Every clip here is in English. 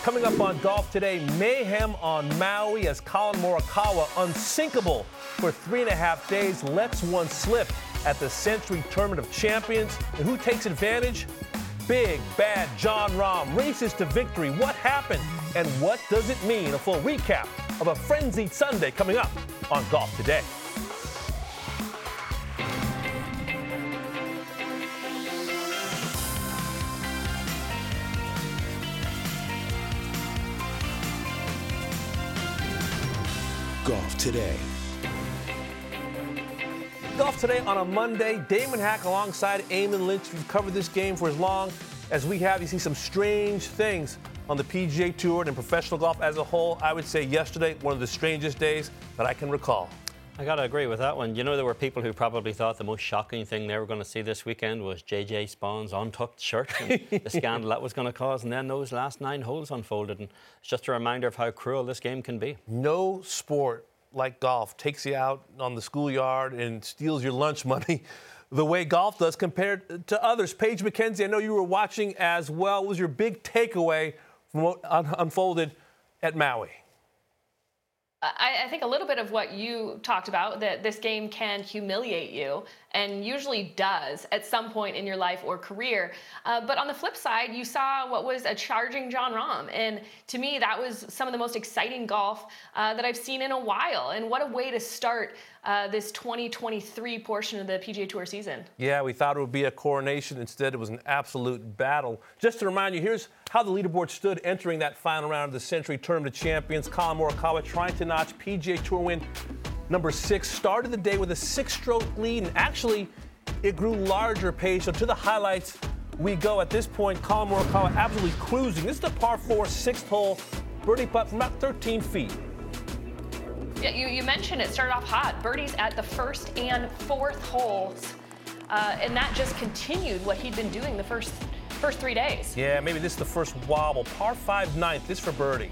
Coming up on Golf Today, mayhem on Maui as Colin Morikawa unsinkable for 3.5 days lets one slip at the Century Tournament of Champions. And who takes advantage? Big Bad Jon Rahm races to victory. What happened and what does it mean? A full recap of a frenzied Sunday coming up on Golf Today. Golf Today. Golf Today on a Monday. Damon Hack alongside Eamon Lynch. We've covered this game for as long as we have. You see some strange things on the PGA Tour and in professional golf as a whole. I would say yesterday, one of the strangest days that I can recall. I got to agree with that one. You know, there were people who probably thought the most shocking thing they were going to see this weekend was J.J. Spawn's untucked shirt and the scandal that was going to cause. And then those last 9 holes unfolded. And it's just a reminder of how cruel this game can be. No sport like golf takes you out on the schoolyard and steals your lunch money the way golf does compared to others. Paige McKenzie, I know you were watching as well. What was your big takeaway from what unfolded at Maui? I think a little bit of what you talked about, that this game can humiliate you, and usually does at some point in your life or career. But on the flip side, you saw what was a charging Jon Rahm. And to me, that was some of the most exciting golf that I've seen in a while. And what a way to start this 2023 portion of the PGA Tour season. Yeah, we thought it would be a coronation. Instead, it was an absolute battle. Just to remind you, here's how the leaderboard stood entering that final round of the Century Tournament of Champions. Colin Morikawa trying to notch PGA Tour win number 6. Started the day with a 6-stroke lead, and actually, it grew larger, Paige. So to the highlights we go. At this point, Colin Morikawa absolutely cruising. This is the par 4 6th hole birdie putt from about 13 feet. Yeah, you mentioned it started off hot. Birdies at the 1st and 4th holes, and that just continued what he'd been doing the first 3 days. Yeah, maybe this is the first wobble. Par 5 9th, this for birdie.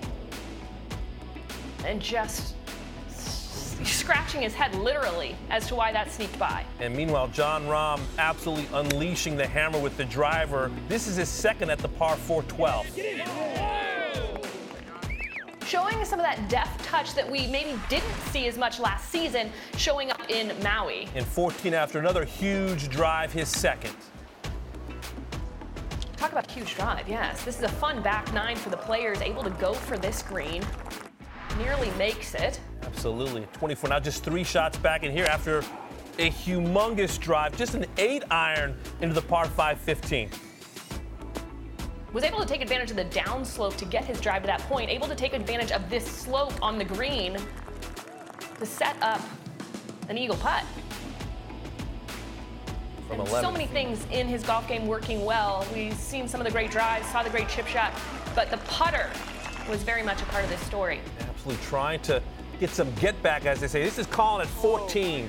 And just scratching his head literally as to why that sneaked by. And meanwhile, Jon Rahm absolutely unleashing the hammer with the driver. This is his second at the par 4 12. Showing some of that deft touch that we maybe didn't see as much last season showing up in Maui. In 14 after another huge drive, his second. Talk about huge drive, yes. This is a fun back 9 for the players, able to go for this green. Nearly makes it. Absolutely. 24 now, just 3 shots back in here after a humongous drive. Just an 8-iron into the par 5 15. Was able to take advantage of the downslope to get his drive to that point. Able to take advantage of this slope on the green to set up an eagle putt. From and 11 so many things in his golf game working well. We've seen some of the great drives, saw the great chip shot, but the putter was very much a part of this story. Absolutely trying to get some get back, as they say. This is Colin at 14.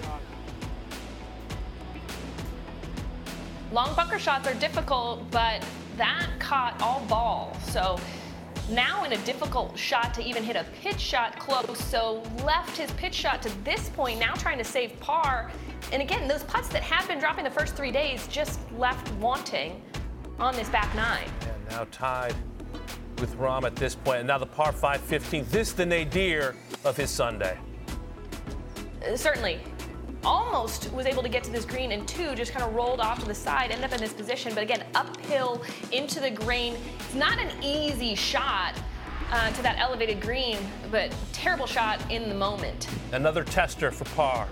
Long bunker shots are difficult, but that caught all ball. So now in a difficult shot to even hit a pitch shot close. So left his pitch shot to this point, now trying to save par. And again, those putts that had been dropping the first 3 days just left wanting on this back 9. And now tied with Rahm at this point. And now the par 5 15. This is the nadir of his Sunday. Certainly. Almost was able to get to this green, and 2 just kind of rolled off to the side, ended up in this position. But again, uphill into the green. It's not an easy shot to that elevated green, but terrible shot in the moment. Another tester for par.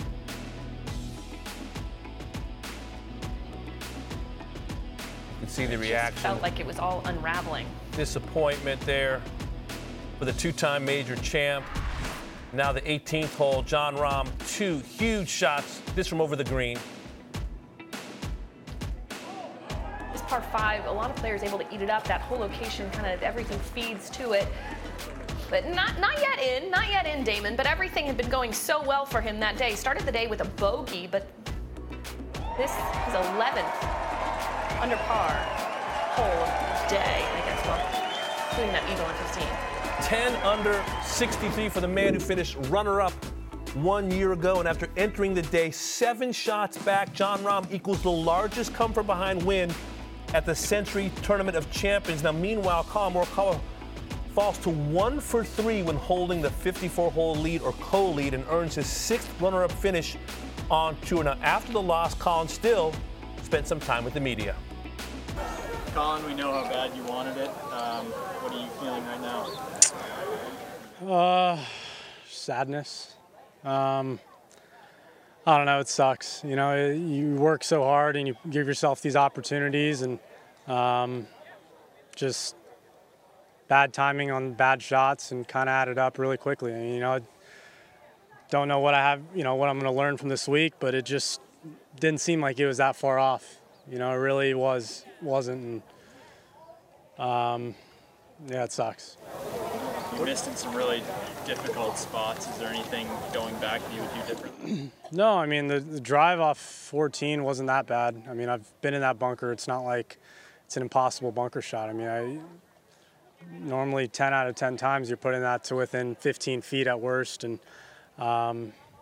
You can see the reaction. Felt like it was all unraveling. Disappointment there for the 2-time major champ. Now the 18th hole, Jon Rahm, 2 huge shots, this from over the green. This par 5, a lot of players able to eat it up. That whole location, kind of everything feeds to it. But not yet in, Damon. But everything had been going so well for him that day. Started the day with a bogey, but this is 11th under par hole of the day, I guess, well, including that eagle on 15. 10 under 63 for the man who finished runner-up 1 year ago. And after entering the day 7 shots back, Jon Rahm equals the largest come-from-behind win at the Century Tournament of Champions. Now, meanwhile, Collin Morikawa falls to 1 for 3 when holding the 54-hole lead or co-lead and earns his 6th runner-up finish on tour. Now, after the loss, Collin still spent some time with the media. Collin, we know how bad you wanted it. What are you feeling right now? Sadness. I don't know, it sucks. You know, you work so hard and you give yourself these opportunities, and just bad timing on bad shots and kind of added up really quickly. And, you know, don't know what I have, you know, what I'm going to learn from this week, but it just didn't seem like it was that far off. You know, it really wasn't. And, yeah, it sucks. You missed in some really difficult spots. Is there anything going back that you would do differently? No, I mean, the drive off 14 wasn't that bad. I mean, I've been in that bunker. It's not like it's an impossible bunker shot. I mean, normally 10 out of 10 times you're putting that to within 15 feet at worst, and caught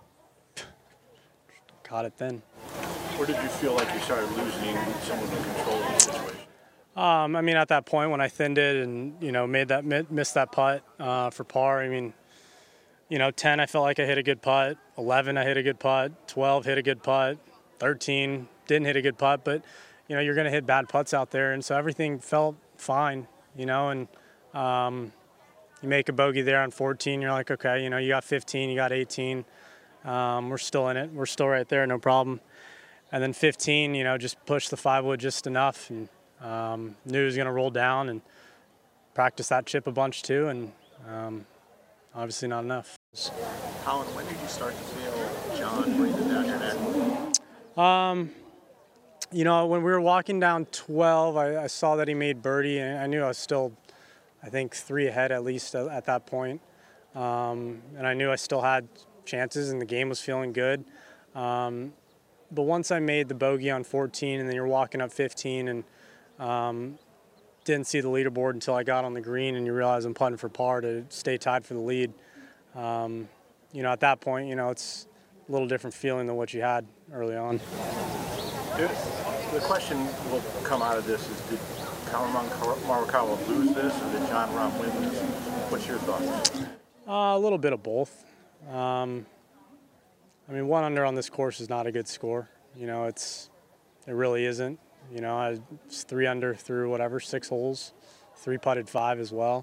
it thin. Where did you feel like you started losing some of the control of the situation? I mean, at that point when I thinned it and, you know, missed that putt for par, I mean, you know, 10, I felt like I hit a good putt. 11, I hit a good putt. 12, hit a good putt. 13, didn't hit a good putt. But, you know, you're going to hit bad putts out there. And so everything felt fine, you know, and you make a bogey there on 14. You're like, okay, you know, you got 15, you got 18. We're still in it. We're still right there, no problem. And then 15, you know, just push the 5-wood just enough, and knew he was going to roll down, and practice that chip a bunch too, and obviously not enough. Collin, when did you start to feel John breathing down your neck? You know, when we were walking down 12, I saw that he made birdie, and I knew I was still, I think, 3 ahead at least at that point. And I knew I still had chances, and the game was feeling good. But once I made the bogey on 14, and then you're walking up 15, and didn't see the leaderboard until I got on the green, and you realize I'm putting for par to stay tied for the lead. You know, at that point, you know, it's a little different feeling than what you had early on. The question will come out of this is, did Collin Morikawa lose this, or did Jon Rahm win this? What's your thoughts? A little bit of both. I mean, 1 under on this course is not a good score. You know, it really isn't. You know, I was 3 under through 6 holes, 3 putted 5 as well.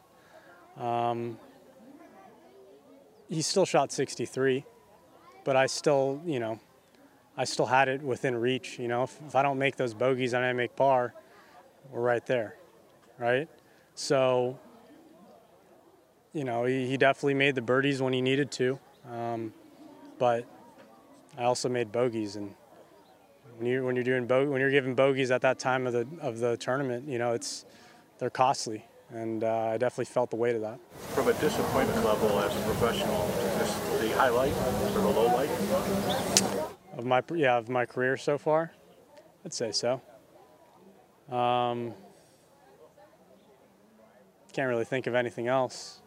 He still shot 63, but I still, you know, I still had it within reach. You know, if I don't make those bogeys and I make par, we're right there, right? So, you know, he definitely made the birdies when he needed to, but I also made bogeys, and when you're giving bogeys at that time of the tournament, you know, they're costly, and I definitely felt the weight of that. From a disappointment level as a professional, is this the highlight or the low light? Of my career so far, I'd say so. Can't really think of anything else.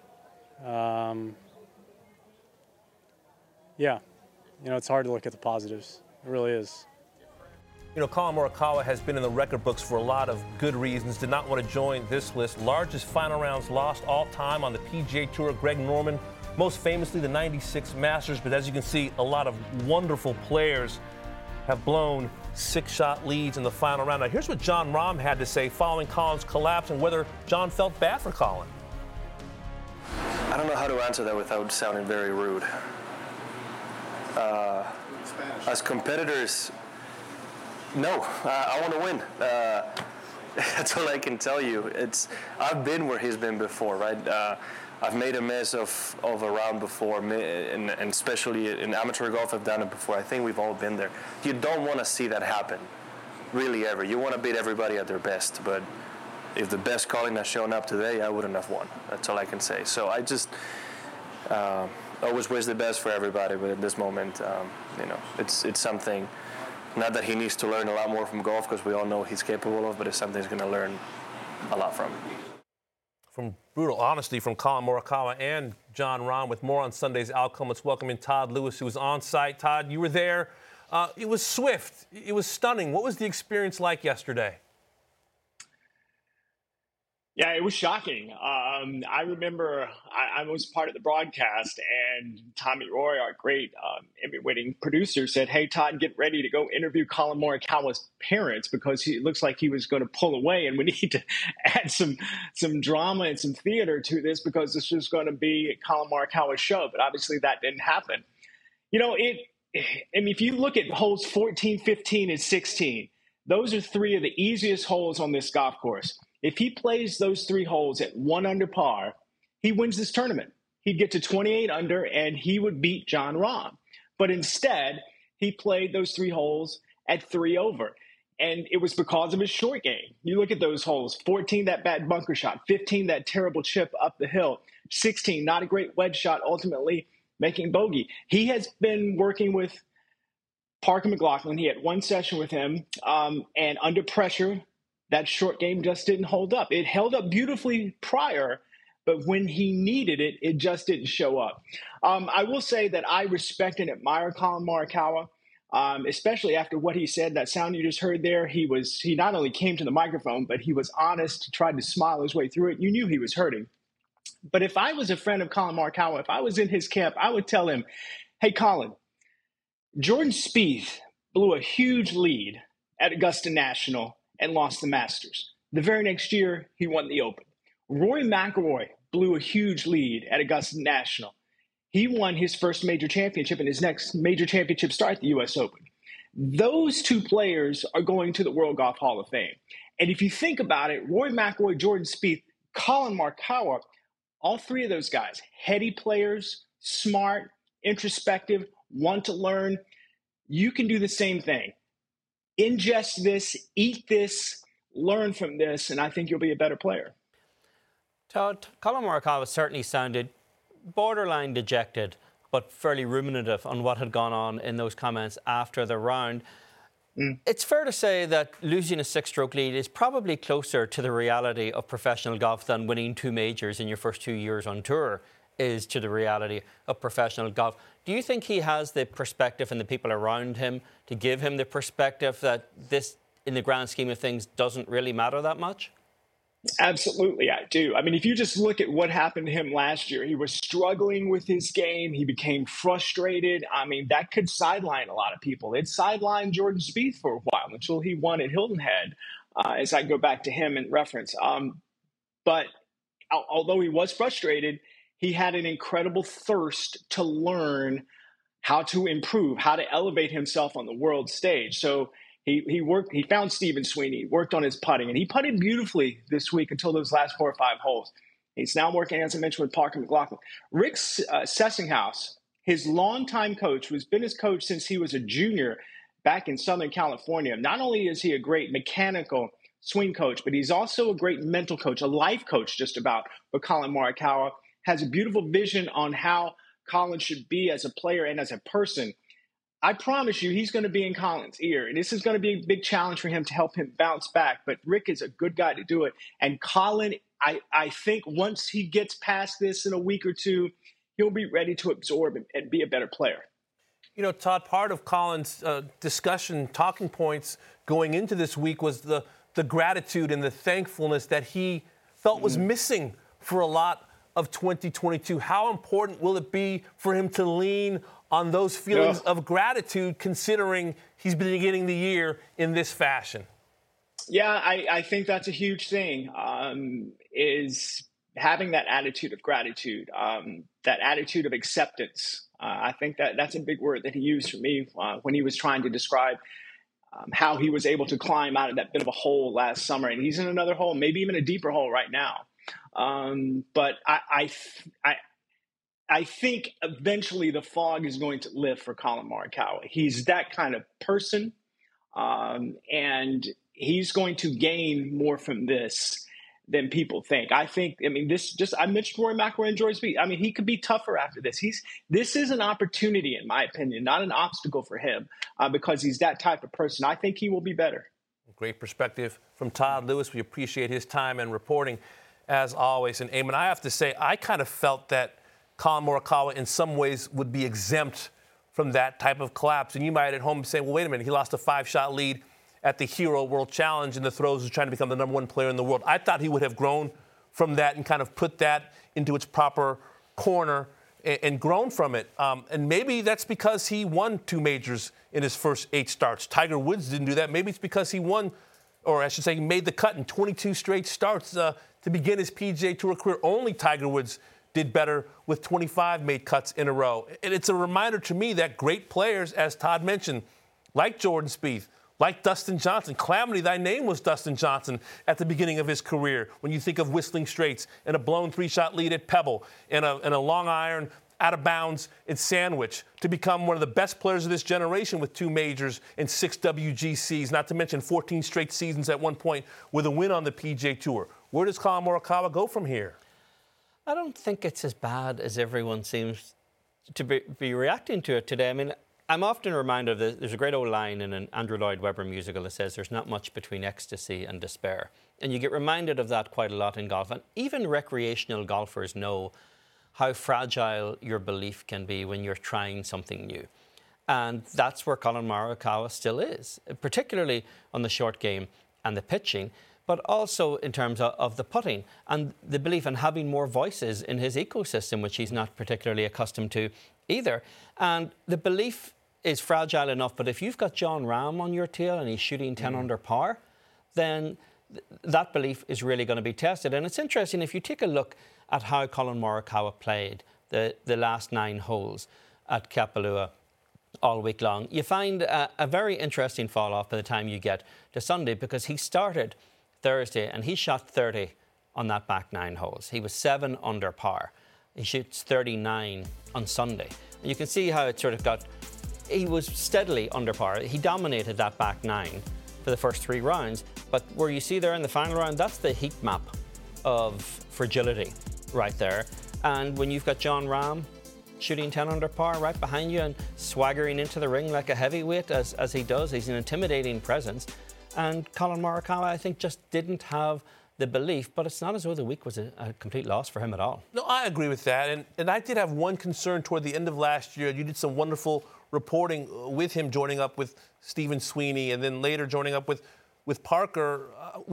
Yeah, you know, it's hard to look at the positives. It really is. You know, Collin Morikawa has been in the record books for a lot of good reasons. Did not want to join this list. Largest final rounds lost all time on the PGA Tour, Greg Norman. Most famously, the 96 Masters. But as you can see, a lot of wonderful players have blown 6-shot leads in the final round. Now, here's what Jon Rahm had to say following Collin's collapse and whether John felt bad for Collin. I don't know how to answer that without sounding very rude. As competitors, no, I want to win. That's all I can tell you. I've been where he's been before, right? I've made a mess of a round before, and especially in amateur golf, I've done it before. I think we've all been there. You don't want to see that happen, really, ever. You want to beat everybody at their best, but if the best Collin has shown up today, I wouldn't have won. That's all I can say. So I just always wish the best for everybody, but at this moment, you know, it's something. Not that he needs to learn a lot more from golf, because we all know he's capable of, but it's something he's going to learn a lot from. From brutal honesty from Collin Morikawa and Jon Rahm. With more on Sunday's outcome, let's welcome in Todd Lewis, who was on site. Todd, you were there. It was swift. It was stunning. What was the experience like yesterday? Yeah, it was shocking. I remember I was part of the broadcast, and Tommy Roy, our great Emmy-winning producer, said, "Hey, Todd, get ready to go interview Colin Morikawa's parents because it looks like he was going to pull away, and we need to add some drama and some theater to this because this was going to be Colin Morikawa's show." But obviously, that didn't happen. If you look at holes 14, 15, and 16, those are three of the easiest holes on this golf course. If he plays those three holes at 1 under par, he wins this tournament. He'd get to 28 under, and he would beat Jon Rahm. But instead, he played those three holes at 3 over. And it was because of his short game. You look at those holes, 14, that bad bunker shot, 15, that terrible chip up the hill, 16, not a great wedge shot, ultimately making bogey. He has been working with Parker McLaughlin. He had one session with him, and under pressure, that short game just didn't hold up. It held up beautifully prior, but when he needed it, it just didn't show up. I will say that I respect and admire Colin Morikawa, especially after what he said. That sound you just heard there, he not only came to the microphone, but he was honest, tried to smile his way through it. You knew he was hurting. But if I was a friend of Colin Morikawa, if I was in his camp, I would tell him, "Hey, Colin, Jordan Spieth blew a huge lead at Augusta National and lost the Masters. The very next year, he won the Open. Rory McIlroy blew a huge lead at Augusta National. He won his first major championship, and his next major championship start at the U.S. Open. Those two players are going to the World Golf Hall of Fame. And if you think about it, Rory McIlroy, Jordan Spieth, Colin Morikawa, all three of those guys, heady players, smart, introspective, want to learn. You can do the same thing. Ingest this, eat this, learn from this, and I think you'll be a better player." Todd, Colin Morikawa certainly sounded borderline dejected, but fairly ruminative on what had gone on in those comments after the round. It's fair to say that losing a 6-stroke lead is probably closer to the reality of professional golf than winning 2 majors in your first 2 years on tour is to the reality of professional golf. Do you think he has the perspective and the people around him to give him the perspective that this, in the grand scheme of things, doesn't really matter that much? Absolutely, I do. I mean, if you just look at what happened to him last year, he was struggling with his game. He became frustrated. I mean, that could sideline a lot of people. It sidelined Jordan Spieth for a while until he won at Hilton Head, as I go back to him in reference. But although he was frustrated, he had an incredible thirst to learn how to improve, how to elevate himself on the world stage. So he found Stephen Sweeney, worked on his putting, and he putted beautifully this week until those last 4 or 5 holes. He's now working, as I mentioned, with Parker McLaughlin. Rick Sessinghaus, his longtime coach, who's been his coach since he was a junior back in Southern California. Not only is he a great mechanical swing coach, but he's also a great mental coach, a life coach just about for Colin Morikawa. Has a beautiful vision on how Colin should be as a player and as a person. I promise you he's going to be in Colin's ear, and this is going to be a big challenge for him to help him bounce back. But Rick is a good guy to do it. And Colin, I think once he gets past this in a week or two, he'll be ready to absorb and be a better player. You know, Todd, part of Colin's discussion, talking points going into this week was the gratitude and the thankfulness that he felt was missing for a lot of 2022. How important will it be for him to lean on those feelings of gratitude, considering he's been beginning the year in this fashion? Yeah, I think that's a huge thing, is having that attitude of gratitude, that attitude of acceptance. I think that's a big word that he used for me when he was trying to describe how he was able to climb out of that bit of a hole last summer. And he's in another hole, maybe even a deeper hole right now. But I think eventually the fog is going to lift for Colin Morikawa. He's that kind of person, and he's going to gain more from this than people think. I mentioned Rory McIlroy and Jordan Spieth. I mean, he could be tougher after this. This is an opportunity, in my opinion, not an obstacle for him, because he's that type of person. I think he will be better. Great perspective from Todd Lewis. We appreciate his time and reporting, as always. And Eamon, I have to say, I kind of felt that Colin Morikawa in some ways would be exempt from that type of collapse. And you might at home say, well, wait a minute, he lost a 5-shot lead at the Hero World Challenge in the throes of trying to become the #1 player in the world. I thought he would have grown from that and kind of put that into its proper corner and grown from it. And maybe that's because he won 2 majors in his first 8 starts. Tiger Woods didn't do that. Maybe it's because he won, or I should say he made the cut in 22 straight starts to begin his PGA Tour career. Only Tiger Woods did better with 25 made cuts in a row. And it's a reminder to me that great players, as Todd mentioned, like Jordan Spieth, like Dustin Johnson. Calamity, thy name was Dustin Johnson at the beginning of his career. When you think of Whistling Straits and a blown 3-shot lead at Pebble and a long iron out of bounds at Sandwich, to become one of the best players of this generation with 2 majors and 6 WGCs, not to mention 14 straight seasons at one point with a win on the PGA Tour. Where does Collin Morikawa go from here? I don't think it's as bad as everyone seems to be reacting to it today. I mean, I'm often reminded of this. There's a great old line in an Andrew Lloyd Webber musical that says there's not much between ecstasy and despair. And you get reminded of that quite a lot in golf. And even recreational golfers know how fragile your belief can be when you're trying something new. And that's where Collin Morikawa still is, particularly on the short game and the pitching, but also in terms of the putting and the belief in having more voices in his ecosystem, which he's not particularly accustomed to either. And the belief is fragile enough, but if you've got Jon Rahm on your tail and he's shooting 10 under par, then that belief is really going to be tested. And it's interesting, if you take a look at how Collin Morikawa played the last 9 holes at Kapalua all week long, you find a very interesting fall off by the time you get to Sunday, because he started Thursday and he shot 30 on that back 9 holes. He was 7 under par. He shoots 39 on Sunday. And you can see how it sort of got... He was steadily under par. He dominated that back 9 for the first 3 rounds. But where you see there in the final round, that's the heat map of fragility right there. And when you've got Jon Rahm shooting 10 under par right behind you and swaggering into the ring like a heavyweight as he does, he's an intimidating presence. And Collin Morikawa, I think, just didn't have the belief, but it's not as though the week was a complete loss for him at all. No, I agree with that. And I did have one concern toward the end of last year. You did some wonderful reporting with him, joining up with Stephen Sweeney, and then later joining up with Parker.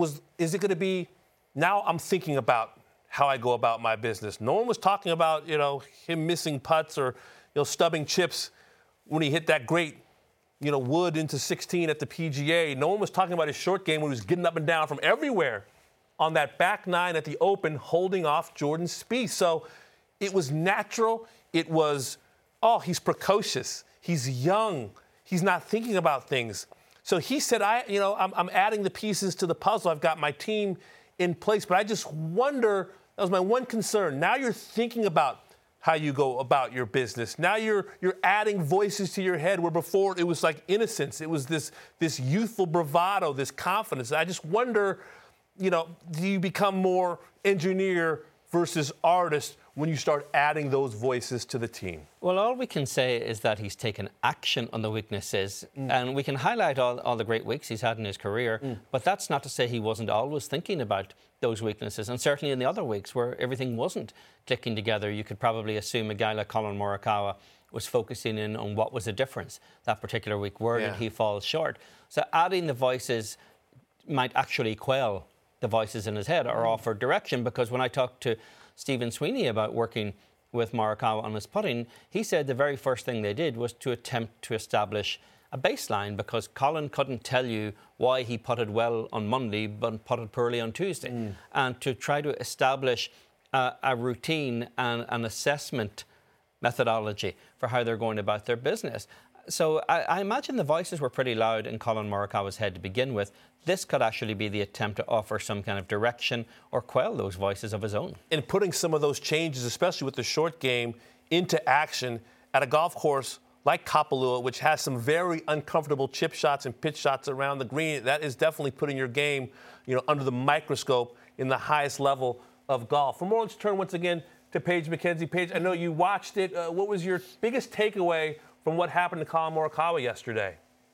Is it going to be, now I'm thinking about how I go about my business? No one was talking about, him missing putts or, stubbing chips when he hit that great, wood into 16 at the PGA. No one was talking about his short game when he was getting up and down from everywhere on that back 9 at the Open, holding off Jordan Spieth. So it was natural. It was, he's precocious. He's young. He's not thinking about things. So he said, I'm adding the pieces to the puzzle. I've got my team in place. But I just wonder, that was my one concern. Now you're thinking about how you go about your business. Now you're adding voices to your head where before it was like innocence. It was this youthful bravado, this confidence. I just wonder, do you become more engineer versus artist when you start adding those voices to the team? Well, all we can say is that he's taken action on the weaknesses, and we can highlight all the great weeks he's had in his career, but that's not to say he wasn't always thinking about those weaknesses. And certainly in the other weeks where everything wasn't clicking together, you could probably assume a guy like Collin Morikawa was focusing in on what was the difference that particular week. Where did he fall short? So adding the voices might actually quell the voices in his head or offer direction, because when I talked to Stephen Sweeney about working with Morikawa on his putting, he said the very first thing they did was to attempt to establish a baseline, because Collin couldn't tell you why he putted well on Monday but putted poorly on Tuesday. And to try to establish a routine and an assessment methodology for how they're going about their business. So I imagine the voices were pretty loud in Collin Morikawa's head to begin with. This could actually be the attempt to offer some kind of direction or quell those voices of his own. And putting some of those changes, especially with the short game, into action at a golf course like Kapalua, which has some very uncomfortable chip shots and pitch shots around the green, that is definitely putting your game, under the microscope in the highest level of golf. For more, let's turn once again to Paige McKenzie. Paige, I know you watched it. What was your biggest takeaway from what happened to Collin Morikawa yesterday?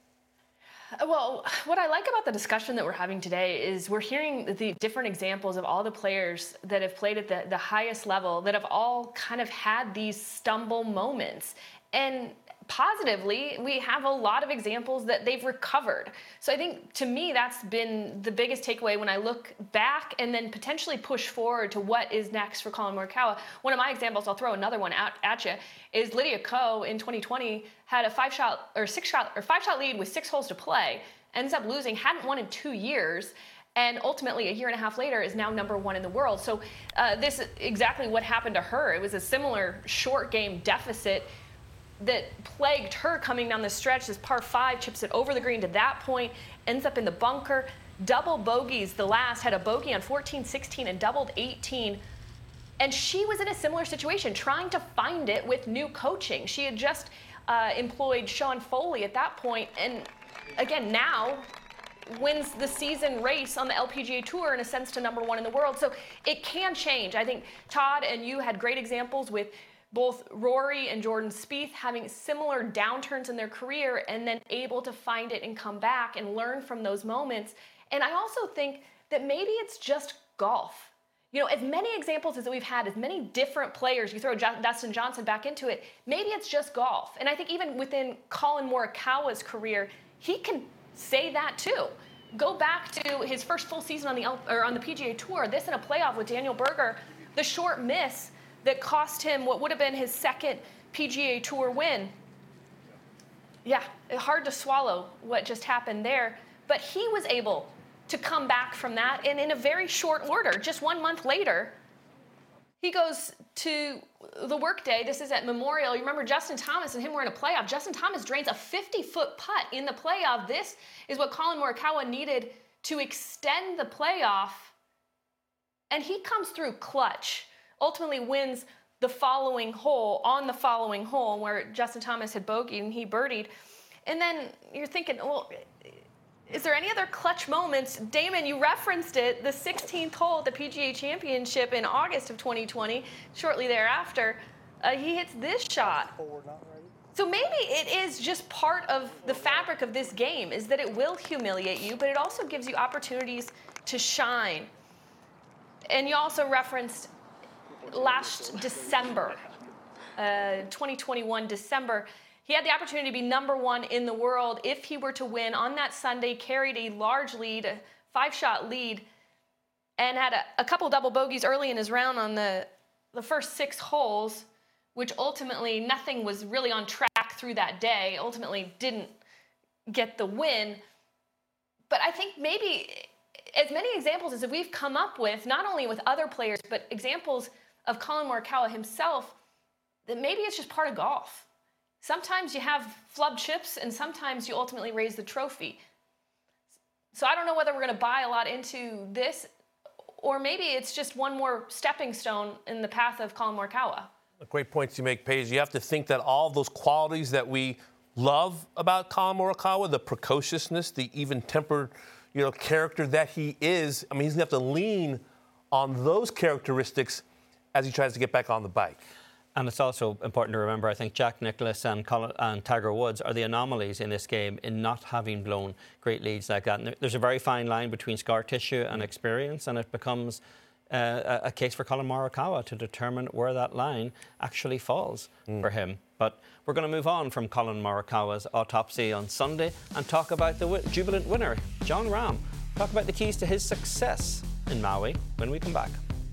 Well, what I like about the discussion that we're having today is we're hearing the different examples of all the players that have played at the highest level that have all kind of had these stumble moments. And positively, we have a lot of examples that they've recovered. So I think, to me, that's been the biggest takeaway when I look back and then potentially push forward to what is next for Collin Morikawa. One of my examples, I'll throw another one out at you, is Lydia Ko in 2020 had a 5-shot lead with 6 holes to play, ends up losing, hadn't won in 2 years, and ultimately, a year and a half later, is now #1 in the world. So this is exactly what happened to her. It was a similar short game deficit that plagued her coming down the stretch. This par 5 chips it over the green to that point, ends up in the bunker, double bogeys the last, had a bogey on 14, 16, and doubled 18. And she was in a similar situation, trying to find it with new coaching. She had just employed Sean Foley at that point, and again, now wins the season race on the LPGA Tour and ascends to #1 in the world. So it can change. I think Todd and you had great examples with both Rory and Jordan Spieth having similar downturns in their career and then able to find it and come back and learn from those moments. And I also think that maybe it's just golf. You know, as many examples as we've had, as many different players, you throw Dustin Johnson back into it, maybe it's just golf. And I think even within Collin Morikawa's career, he can say that too. Go back to his first full season on the PGA Tour, this in a playoff with Daniel Berger, the short miss that cost him what would have been his second PGA Tour win. Yeah, hard to swallow what just happened there, but he was able to come back from that, and in a very short order, just 1 month later, he goes to the workday. This is at Memorial. You remember Justin Thomas and him were in a playoff. Justin Thomas drains a 50-foot putt in the playoff. This is what Collin Morikawa needed to extend the playoff. And he comes through clutch, ultimately wins the following hole, on the following hole where Justin Thomas had bogeyed and he birdied. And then you're thinking, well, is there any other clutch moments? Damon, you referenced it, the 16th hole at the PGA Championship in August of 2020, shortly thereafter, he hits this shot. So maybe it is just part of the fabric of this game, is that it will humiliate you, but it also gives you opportunities to shine. And you also referenced last December, 2021 December, he had the opportunity to be #1 in the world if he were to win. On that Sunday, carried a large lead, a 5-shot lead, and had a couple double bogeys early in his round on the first 6 holes, which ultimately nothing was really on track through that day. Ultimately didn't get the win. But I think maybe as many examples as we've come up with, not only with other players, but examples of Collin Morikawa himself, that maybe it's just part of golf. Sometimes you have flub chips, and sometimes you ultimately raise the trophy. So I don't know whether we're going to buy a lot into this, or maybe it's just one more stepping stone in the path of Collin Morikawa. Great points you make, Paige. You have to think that all those qualities that we love about Collin Morikawa, the precociousness, the even-tempered, character that he is, I mean, he's going to have to lean on those characteristics as he tries to get back on the bike. And it's also important to remember, I think Jack Nicklaus and Tiger Woods are the anomalies in this game in not having blown great leads like that. And there's a very fine line between scar tissue and experience, and it becomes a case for Collin Morikawa to determine where that line actually falls for him. But we're going to move on from Collin Morikawa's autopsy on Sunday and talk about the jubilant winner, Jon Rahm. Talk about the keys to his success in Maui when we come back.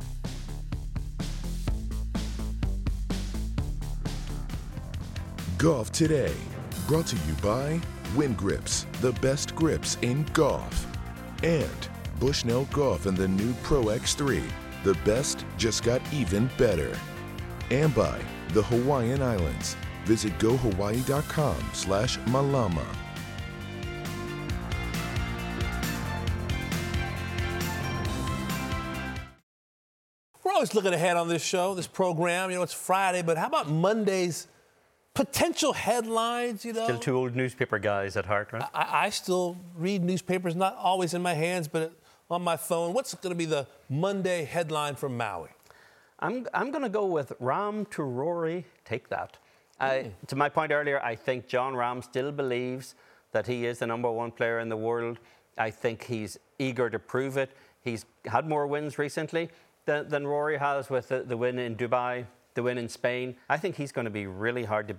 Golf Today, brought to you by Wind Grips, the best grips in golf. And Bushnell Golf and the new Pro X3, the best just got even better. And by the Hawaiian Islands. Visit gohawaii.com/malama. We're always looking ahead on this show, this program. It's Friday, but how about Monday's potential headlines, Still two old newspaper guys at heart, right? I still read newspapers, not always in my hands, but on my phone. What's going to be the Monday headline from Maui? I'm going to go with Rahm to Rory, take that. To my point earlier, I think Jon Rahm still believes that he is the #1 player in the world. I think he's eager to prove it. He's had more wins recently than Rory has with the win in Dubai, the win in Spain. I think he's going to be really hard to beat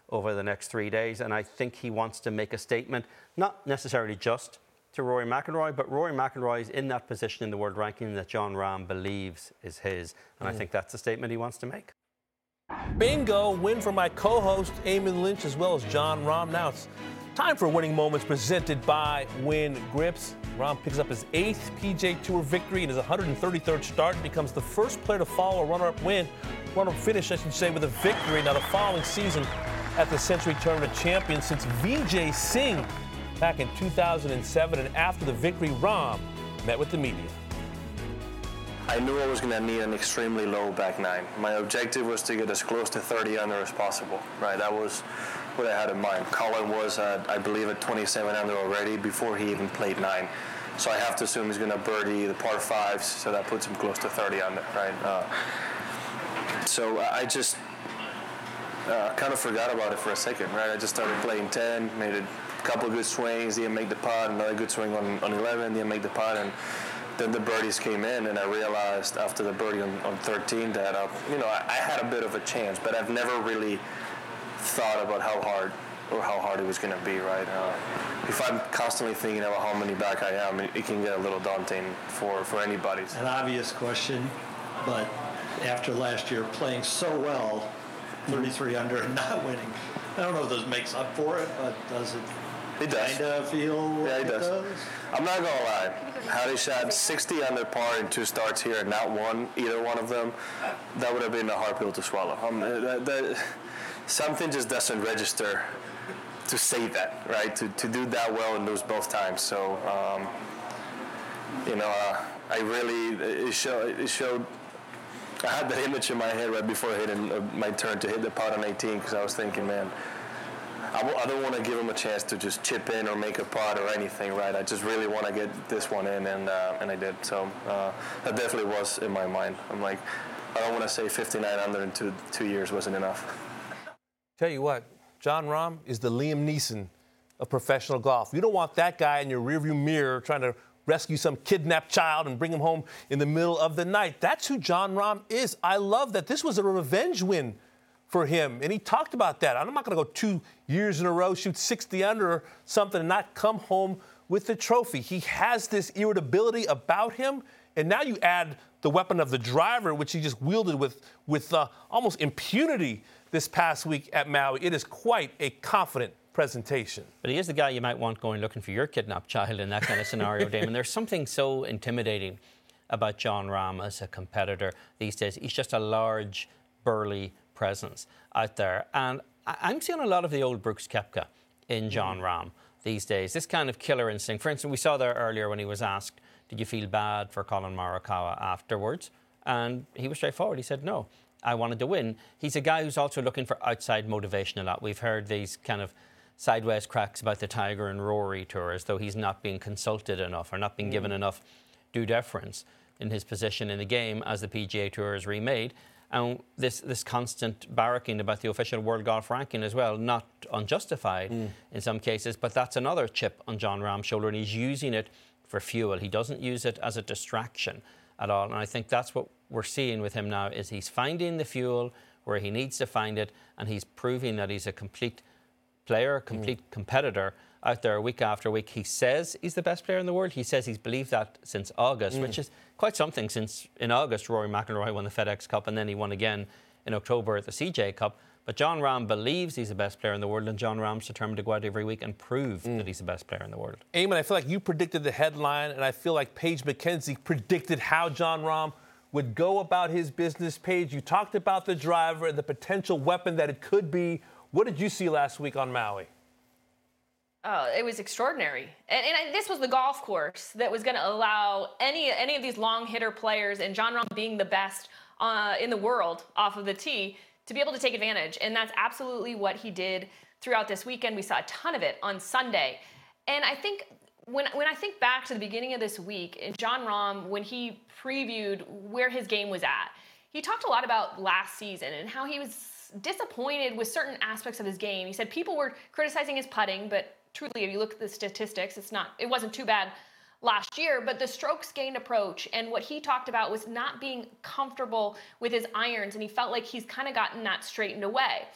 over the next 3 days. And I think he wants to make a statement, not necessarily just to Rory McIlroy, but Rory McIlroy is in that position in the world ranking that Jon Rahm believes is his. And I think that's the statement he wants to make. Bingo, win for my co-host Eamon Lynch as well as Jon Rahm. Now it's time for Winning Moments presented by Win Grips. Rahm picks up his 8th PGA Tour victory in his 133rd start and becomes the first player to follow a runner-up finish, I should say, with a victory. Now the following season at the Century Tournament champion since Vijay Singh back in 2007, and after the victory, Rahm met with the media. I knew I was going to need an extremely low back nine. My objective was to get as close to 30 under as possible, right? That was what I had in mind. Colin was, I believe, at 27 under already before he even played 9. So I have to assume he's going to birdie the par 5s, so that puts him close to 30 under, right? So I just kind of forgot about it for a second, right? I just started playing 10, made a couple of good swings, didn't make the putt, another good swing on 11, didn't make the putt, and then the birdies came in, and I realized after the birdie on 13 that I had a bit of a chance, but I've never really thought about how hard it was going to be, right? If I'm constantly thinking about how many back I am, it can get a little daunting for anybody. An obvious question, but after last year playing so well, 33 under and not winning, I don't know if this makes up for it, but does it? It does. Kind of feel yeah, it does. I'm not going to lie. Had he shot 60 under par in 2 starts here and not won either one of them, that would have been a hard pill to swallow. Something just doesn't register to say that, right? To do that well and lose both times. So, it showed. I had that image in my head right before hitting my turn to hit the putt on 18 because I was thinking, man, I don't want to give him a chance to just chip in or make a putt or anything, right? I just really want to get this one in, and I did. So that definitely was in my mind. I'm like, I don't want to say 59 under in 2 years wasn't enough. Tell you what, Jon Rahm is the Liam Neeson of professional golf. You don't want that guy in your rearview mirror trying to rescue some kidnapped child and bring him home in the middle of the night. That's who Jon Rahm is. I love that this was a revenge win for him, and he talked about that. I'm not going to go 2 years in a row, shoot 60 under or something, and not come home with the trophy. He has this irritability about him, and now you add the weapon of the driver, which he just wielded with almost impunity this past week at Maui. It is quite a confident presentation. But he is the guy you might want going looking for your kidnapped child in that kind of scenario, Damon. There's something so intimidating about Jon Rahm as a competitor these days. He's just a large, burly presence out there. And I'm seeing a lot of the old Brooks Koepka in Jon Rahm these days. This kind of killer instinct. For instance, we saw there earlier when he was asked, did you feel bad for Colin Morikawa afterwards? And he was straightforward. He said, no, I wanted to win. He's a guy who's also looking for outside motivation a lot. We've heard these kind of sideways cracks about the Tiger and Rory tour, as though he's not being consulted enough or not being given enough due deference in his position in the game as the PGA Tour is remade. And this constant barracking about the official World Golf Ranking as well, not unjustified in some cases, but that's another chip on Jon Rahm's shoulder, and he's using it for fuel. He doesn't use it as a distraction at all, and I think that's what we're seeing with him now, is he's finding the fuel where he needs to find it, and he's proving that he's a complete player, complete competitor out there week after week. He says he's the best player in the world. He says he's believed that since August, which is quite something, since in August Rory McIlroy won the FedEx Cup and then he won again in October at the CJ Cup. But Jon Rahm believes he's the best player in the world, and Jon Rahm's determined to go out every week and prove that he's the best player in the world. Eamon, I feel like you predicted the headline, and I feel like Paige McKenzie predicted how Jon Rahm would go about his business. Paige, you talked about the driver and the potential weapon that it could be. What did you see last week on Maui? It was extraordinary. And this was the golf course that was going to allow any of these long hitter players, and Jon Rahm being the best in the world off of the tee, to be able to take advantage. And that's absolutely what he did throughout this weekend. We saw a ton of it on Sunday. And I think when I think back to the beginning of this week, and Jon Rahm, when he previewed where his game was at, he talked a lot about last season and how he was disappointed with certain aspects of his game. He said people were criticizing his putting, but truly, if you look at the statistics, it wasn't too bad last year. But the strokes gained approach, and what he talked about was not being comfortable with his irons, and he felt like he's kind of gotten that straightened away.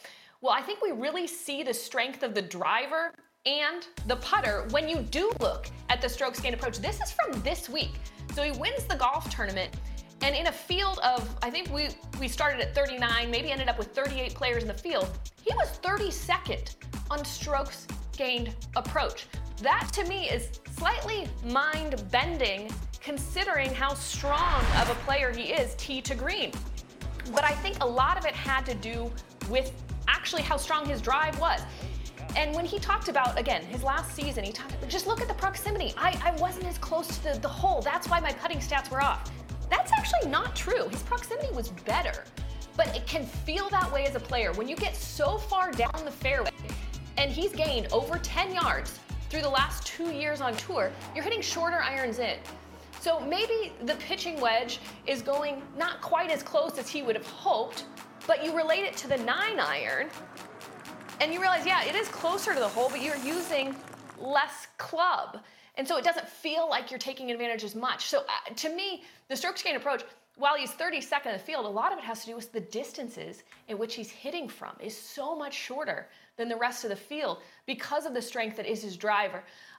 Well, I think we really see the strength of the driver and the putter when you do look at the strokes gained approach. This is from this week. So he wins the golf tournament, and in a field of, I think we started at 39, maybe ended up with 38 players in the field, he was 32nd on strokes gained approach. That to me is slightly mind-bending considering how strong of a player he is tee to green. But I think a lot of it had to do with actually how strong his drive was. And when he talked about, again, his last season, he talked about, just look at the proximity. I wasn't as close to the hole. That's why my putting stats were off. That's actually not true. His proximity was better. But it can feel that way as a player. When you get so far down the fairway, and he's gained over 10 yards through the last 2 years on tour, you're hitting shorter irons in. So maybe the pitching wedge is going not quite as close as he would have hoped, but you relate it to the 9-iron, and you realize, yeah, it is closer to the hole, but you're using less club. And so it doesn't feel like you're taking advantage as much. So to me, the strokes gained approach, while he's 32nd in the field, a lot of it has to do with the distances in which he's hitting from is so much shorter than the rest of the field because of the strength that is his driver.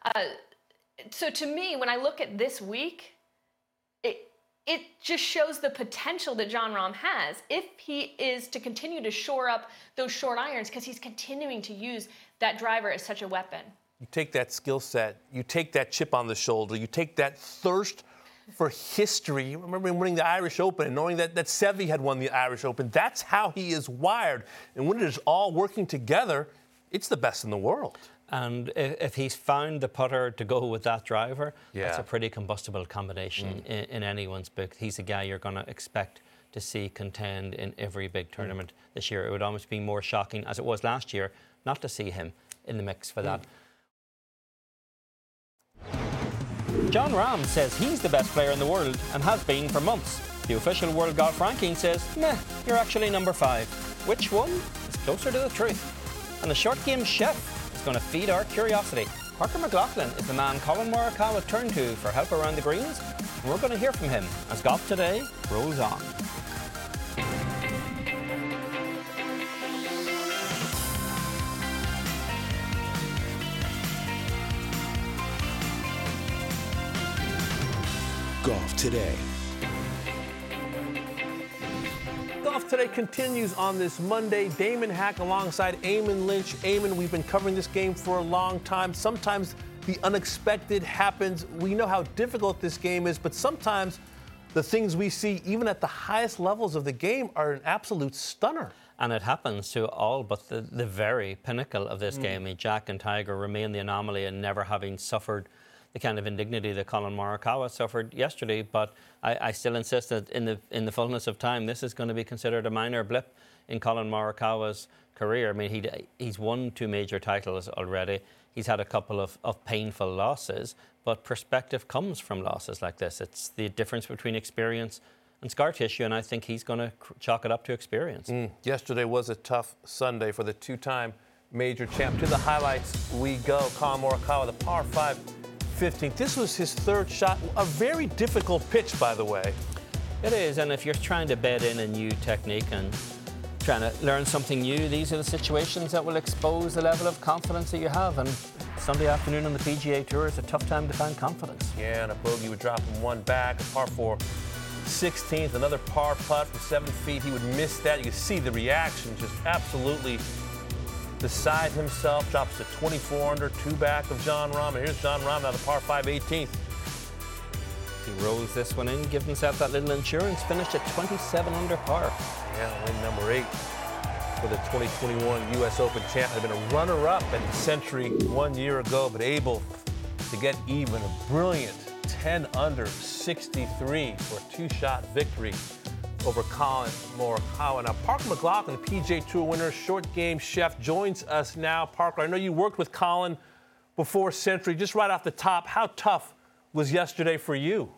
So to me, when I look at this week, it just shows the potential that Jon Rahm has if he is to continue to shore up those short irons, because he's continuing to use that driver as such a weapon. You take that skill set, you take that chip on the shoulder, you take that thirst for history. You remember him winning the Irish Open and knowing that Seve had won the Irish Open. That's how he is wired. And when it is all working together, it's the best in the world. And if he's found the putter to go with that driver, that's a pretty combustible combination in anyone's book. He's a guy you're going to expect to see contend in every big tournament this year. It would almost be more shocking, as it was last year, not to see him in the mix for that. Jon Rahm says he's the best player in the world and has been for months. The official World Golf Ranking says, nah, you're actually number 5. Which one is closer to the truth? And the short game chef is going to feed our curiosity. Parker McLaughlin is the man Colin Morikawa turned to for help around the greens, and we're going to hear from him as Golf Today rolls on. Golf Today. Golf Today continues on this Monday. Damon Hack alongside Eamon Lynch. Eamon, we've been covering this game for a long time. Sometimes the unexpected happens. We know how difficult this game is, but sometimes the things we see, even at the highest levels of the game, are an absolute stunner. And it happens to all but the very pinnacle of this game. I mean, Jack and Tiger remain the anomaly and never having suffered the kind of indignity that Colin Morikawa suffered yesterday, but I still insist that in the fullness of time, this is going to be considered a minor blip in Colin Morikawa's career. I mean, he's won 2 major titles already. He's had a couple of painful losses, but perspective comes from losses like this. It's the difference between experience and scar tissue, and I think he's going to chalk it up to experience. Yesterday was a tough Sunday for the 2-time major champ. To the highlights we go. Colin Morikawa, the par 5 15th. This was his 3rd shot. A very difficult pitch, by the way. It is, and if you're trying to bed in a new technique and trying to learn something new, these are the situations that will expose the level of confidence that you have. And Sunday afternoon on the PGA Tour is a tough time to find confidence. Yeah, and a bogey would drop him 1 back. A par 4 16th, another par putt from 7 feet. He would miss that. You can see the reaction, just absolutely beside himself. Drops to 24 under, 2 back of Jon Rahm. And here's Jon Rahm now, the par 5 18th. He rolls this one in, gives himself that little insurance, finished at 27 under par. Yeah, win number 8 for the 2021 U.S. Open champ. Had been a runner-up at the Century 1 year ago, but able to get even. A brilliant 10 under 63 for a 2-shot victory over Colin Morikawa. Now, Parker McLaughlin, the PGA Tour winner, short game chef, joins us now. Parker, I know you worked with Colin before Century. Just right off the top, how tough was yesterday for you?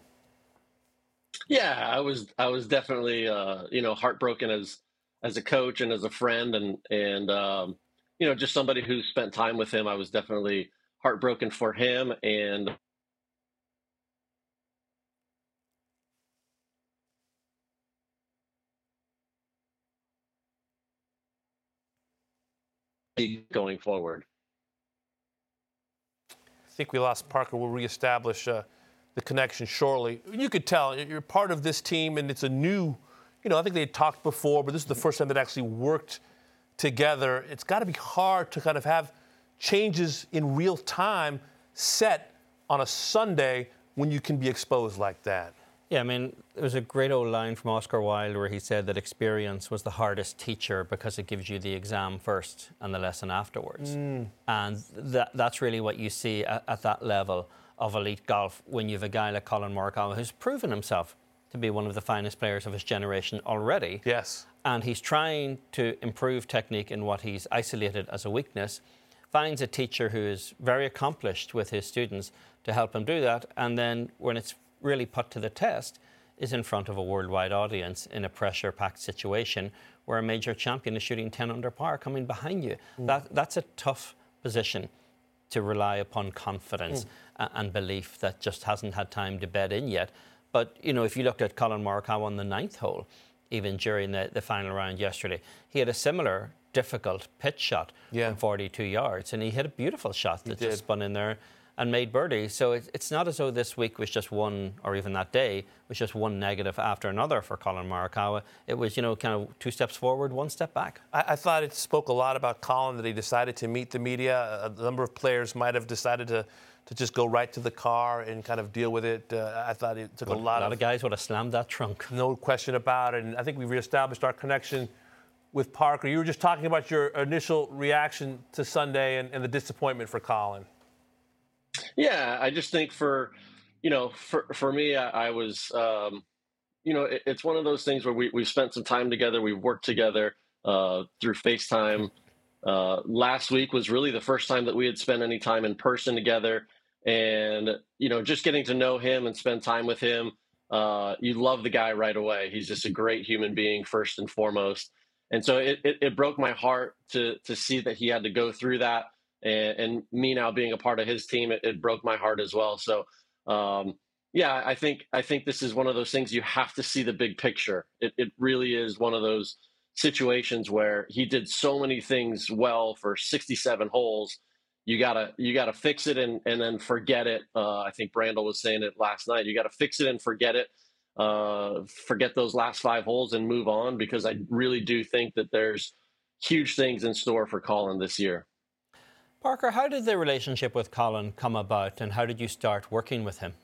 Yeah, I was definitely heartbroken as a coach and as a friend, and just somebody who spent time with him. I was definitely heartbroken for him, and going forward. I think we lost Parker. We'll reestablish the connection shortly. You could tell you're part of this team, and it's a new, I think they had talked before, but this is the first time that actually worked together. It's got to be hard to kind of have changes in real time set on a Sunday when you can be exposed like that. Yeah, I mean, there was a great old line from Oscar Wilde where he said that experience was the hardest teacher because it gives you the exam first and the lesson afterwards. And that's really what you see at that level of elite golf when you have a guy like Collin Morikawa who's proven himself to be one of the finest players of his generation already. Yes. And he's trying to improve technique in what he's isolated as a weakness, finds a teacher who is very accomplished with his students to help him do that, and then when it's really put to the test, is in front of a worldwide audience in a pressure-packed situation where a major champion is shooting 10 under par coming behind you. That's a tough position to rely upon confidence and belief that just hasn't had time to bed in yet. But, if you looked at Collin Morikawa on the 9th hole, even during the final round yesterday, he had a similar difficult pitch shot from 42 yards, and he hit a beautiful shot that just spun in there and made birdie. So it's not as though this week was just one, or even that day, was just one negative after another for Collin Morikawa. It was, kind of 2 steps forward, 1 step back. I thought it spoke a lot about Collin that he decided to meet the media. A number of players might have decided to just go right to the car and kind of deal with it. I thought it took a lot of guys would have slammed that trunk. No question about it. And I think we reestablished our connection with Parker. You were just talking about your initial reaction to Sunday and the disappointment for Collin. Yeah, I just think for me, I was, it's one of those things where we've spent some time together. We've worked together through FaceTime. Last week was really the first time that we had spent any time in person together. And, just getting to know him and spend time with him, you love the guy right away. He's just a great human being, first and foremost. And so it broke my heart to see that he had to go through that. And me now being a part of his team, it broke my heart as well. So, I think this is one of those things you have to see the big picture. It really is one of those situations where he did so many things well for 67 holes. You gotta fix it and then forget it. I think Brandel was saying it last night. You got to fix it and forget it. Forget those last 5 holes and move on, because I really do think that there's huge things in store for Collin this year. Parker, how did the relationship with Collin come about, and how did you start working with him?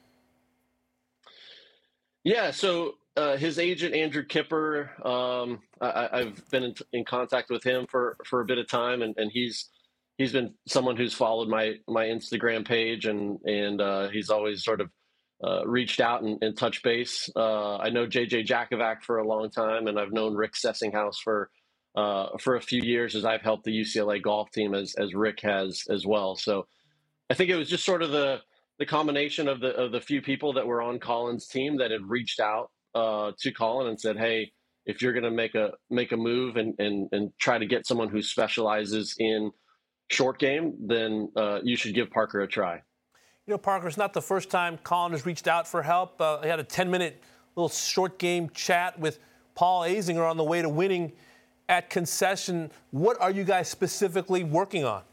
Yeah, so his agent, Andrew Kipper, I've been in contact with him for a bit of time, and he's been someone who's followed my Instagram page, and he's always sort of reached out and touched base. I know JJ Jakovac for a long time, and I've known Rick Sessinghaus for a few years, as I've helped the UCLA golf team as Rick has as well. So I think it was just sort of the combination of the few people that were on Collin's team that had reached out to Collin and said, hey, if you're going to make a move and try to get someone who specializes in short game, then you should give Parker a try. Parker, it's not the first time Collin has reached out for help. He had a 10-minute little short game chat with Paul Azinger on the way to winning at Concession. What are you guys specifically working on?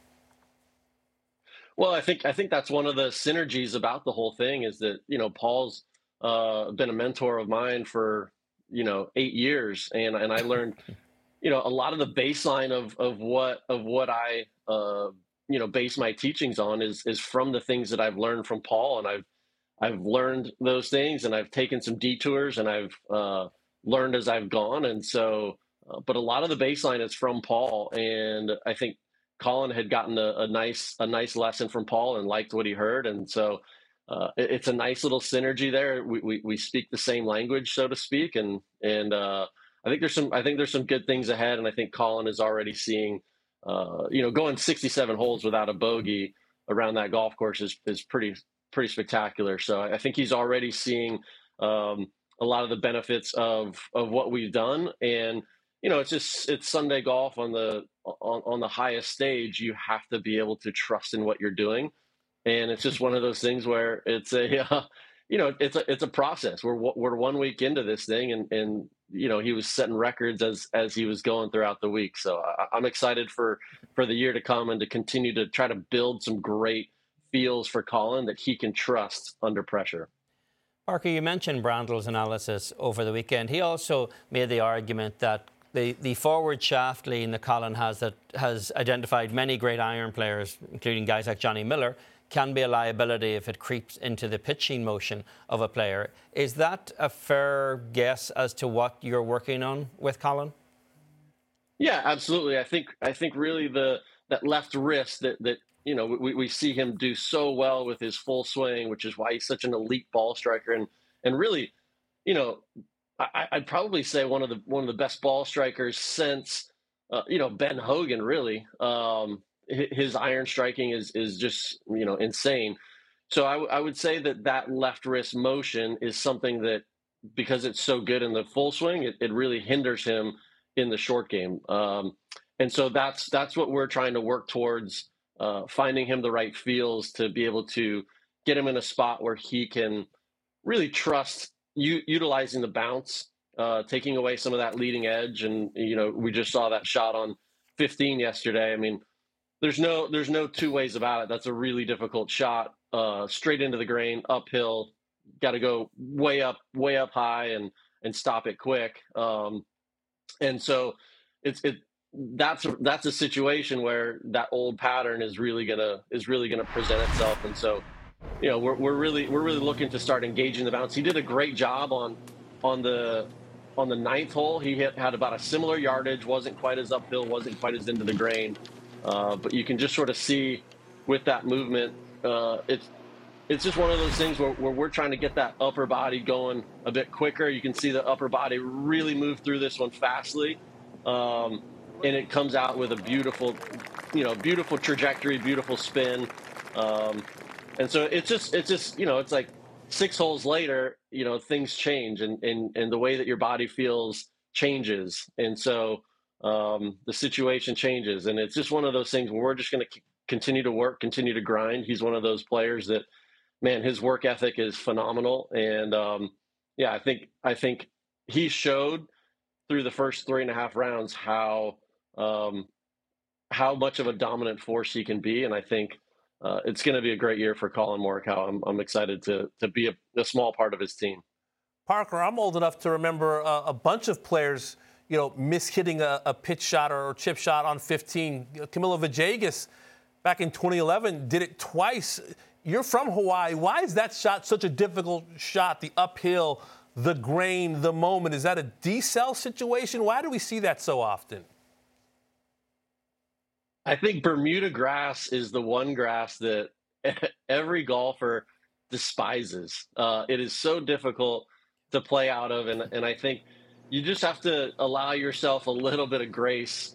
Well, I think that's one of the synergies about the whole thing is that, Paul's been a mentor of mine for, 8 years. And I learned, a lot of the baseline of what I, base my teachings on is from the things that I've learned from Paul. And I've learned those things, and I've taken some detours, and I've learned as I've gone. And so, but a lot of the baseline is from Paul, and I think Collin had gotten a nice lesson from Paul and liked what he heard, and so it's a nice little synergy there. We speak the same language, so to speak, and I think there's some good things ahead, and I think Collin is already seeing, going 67 holes without a bogey around that golf course is pretty spectacular. So I think he's already seeing a lot of the benefits of what we've done, and it's Sunday golf on the highest stage. You have to be able to trust in what you're doing. And it's just one of those things where it's a process. We're 1 week into this thing, and he was setting records as he was going throughout the week. So I'm excited for the year to come and to continue to try to build some great feels for Colin that he can trust under pressure. Parker, you mentioned Brandl's analysis over the weekend. He also made the argument that the forward shaft lean that Colin has that has identified many great iron players, including guys like Johnny Miller, can be a liability if it creeps into the pitching motion of a player. Is that a fair guess as to what you're working on with Colin? Yeah, absolutely. I think really that left wrist that we see him do so well with his full swing, which is why he's such an elite ball striker, and really, I'd probably say one of the best ball strikers since Ben Hogan. Really, his iron striking is just insane. So I would say that left wrist motion is something that, because it's so good in the full swing, it really hinders him in the short game. And so that's what we're trying to work towards, finding him the right feels to be able to get him in a spot where he can really trust utilizing the bounce, taking away some of that leading edge. And, we just saw that shot on 15 yesterday. I mean, there's no two ways about it. That's a really difficult shot, straight into the grain, uphill, got to go way up high and stop it quick. And so that's a situation where that old pattern is really gonna present itself. And so, we're really looking to start engaging the bounce. He did a great job on the ninth hole. He had about a similar yardage, wasn't quite as uphill, wasn't quite as into the grain, but you can just sort of see with that movement, it's just one of those things where we're trying to get that upper body going a bit quicker. You can see the upper body really move through this one fastly. And it comes out with a beautiful trajectory, beautiful spin. And so it's just, it's like 6 holes later, things change and the way that your body feels changes. And so, the situation changes, and it's just one of those things where we're just going to continue to work, continue to grind. He's one of those players that, man, his work ethic is phenomenal. And, I think he showed through the first 3.5 rounds how much of a dominant force he can be. And I think it's going to be a great year for Colin Morikawa. I'm excited to be a small part of his team. Parker, I'm old enough to remember a bunch of players, mishitting a pitch shot or chip shot on 15. Camilo Villegas back in 2011 did it twice. You're from Hawaii. Why is that shot such a difficult shot? The uphill, the grain, the moment. Is that a decel situation? Why do we see that so often? I think Bermuda grass is the one grass that every golfer despises. It is so difficult to play out of, and I think you just have to allow yourself a little bit of grace.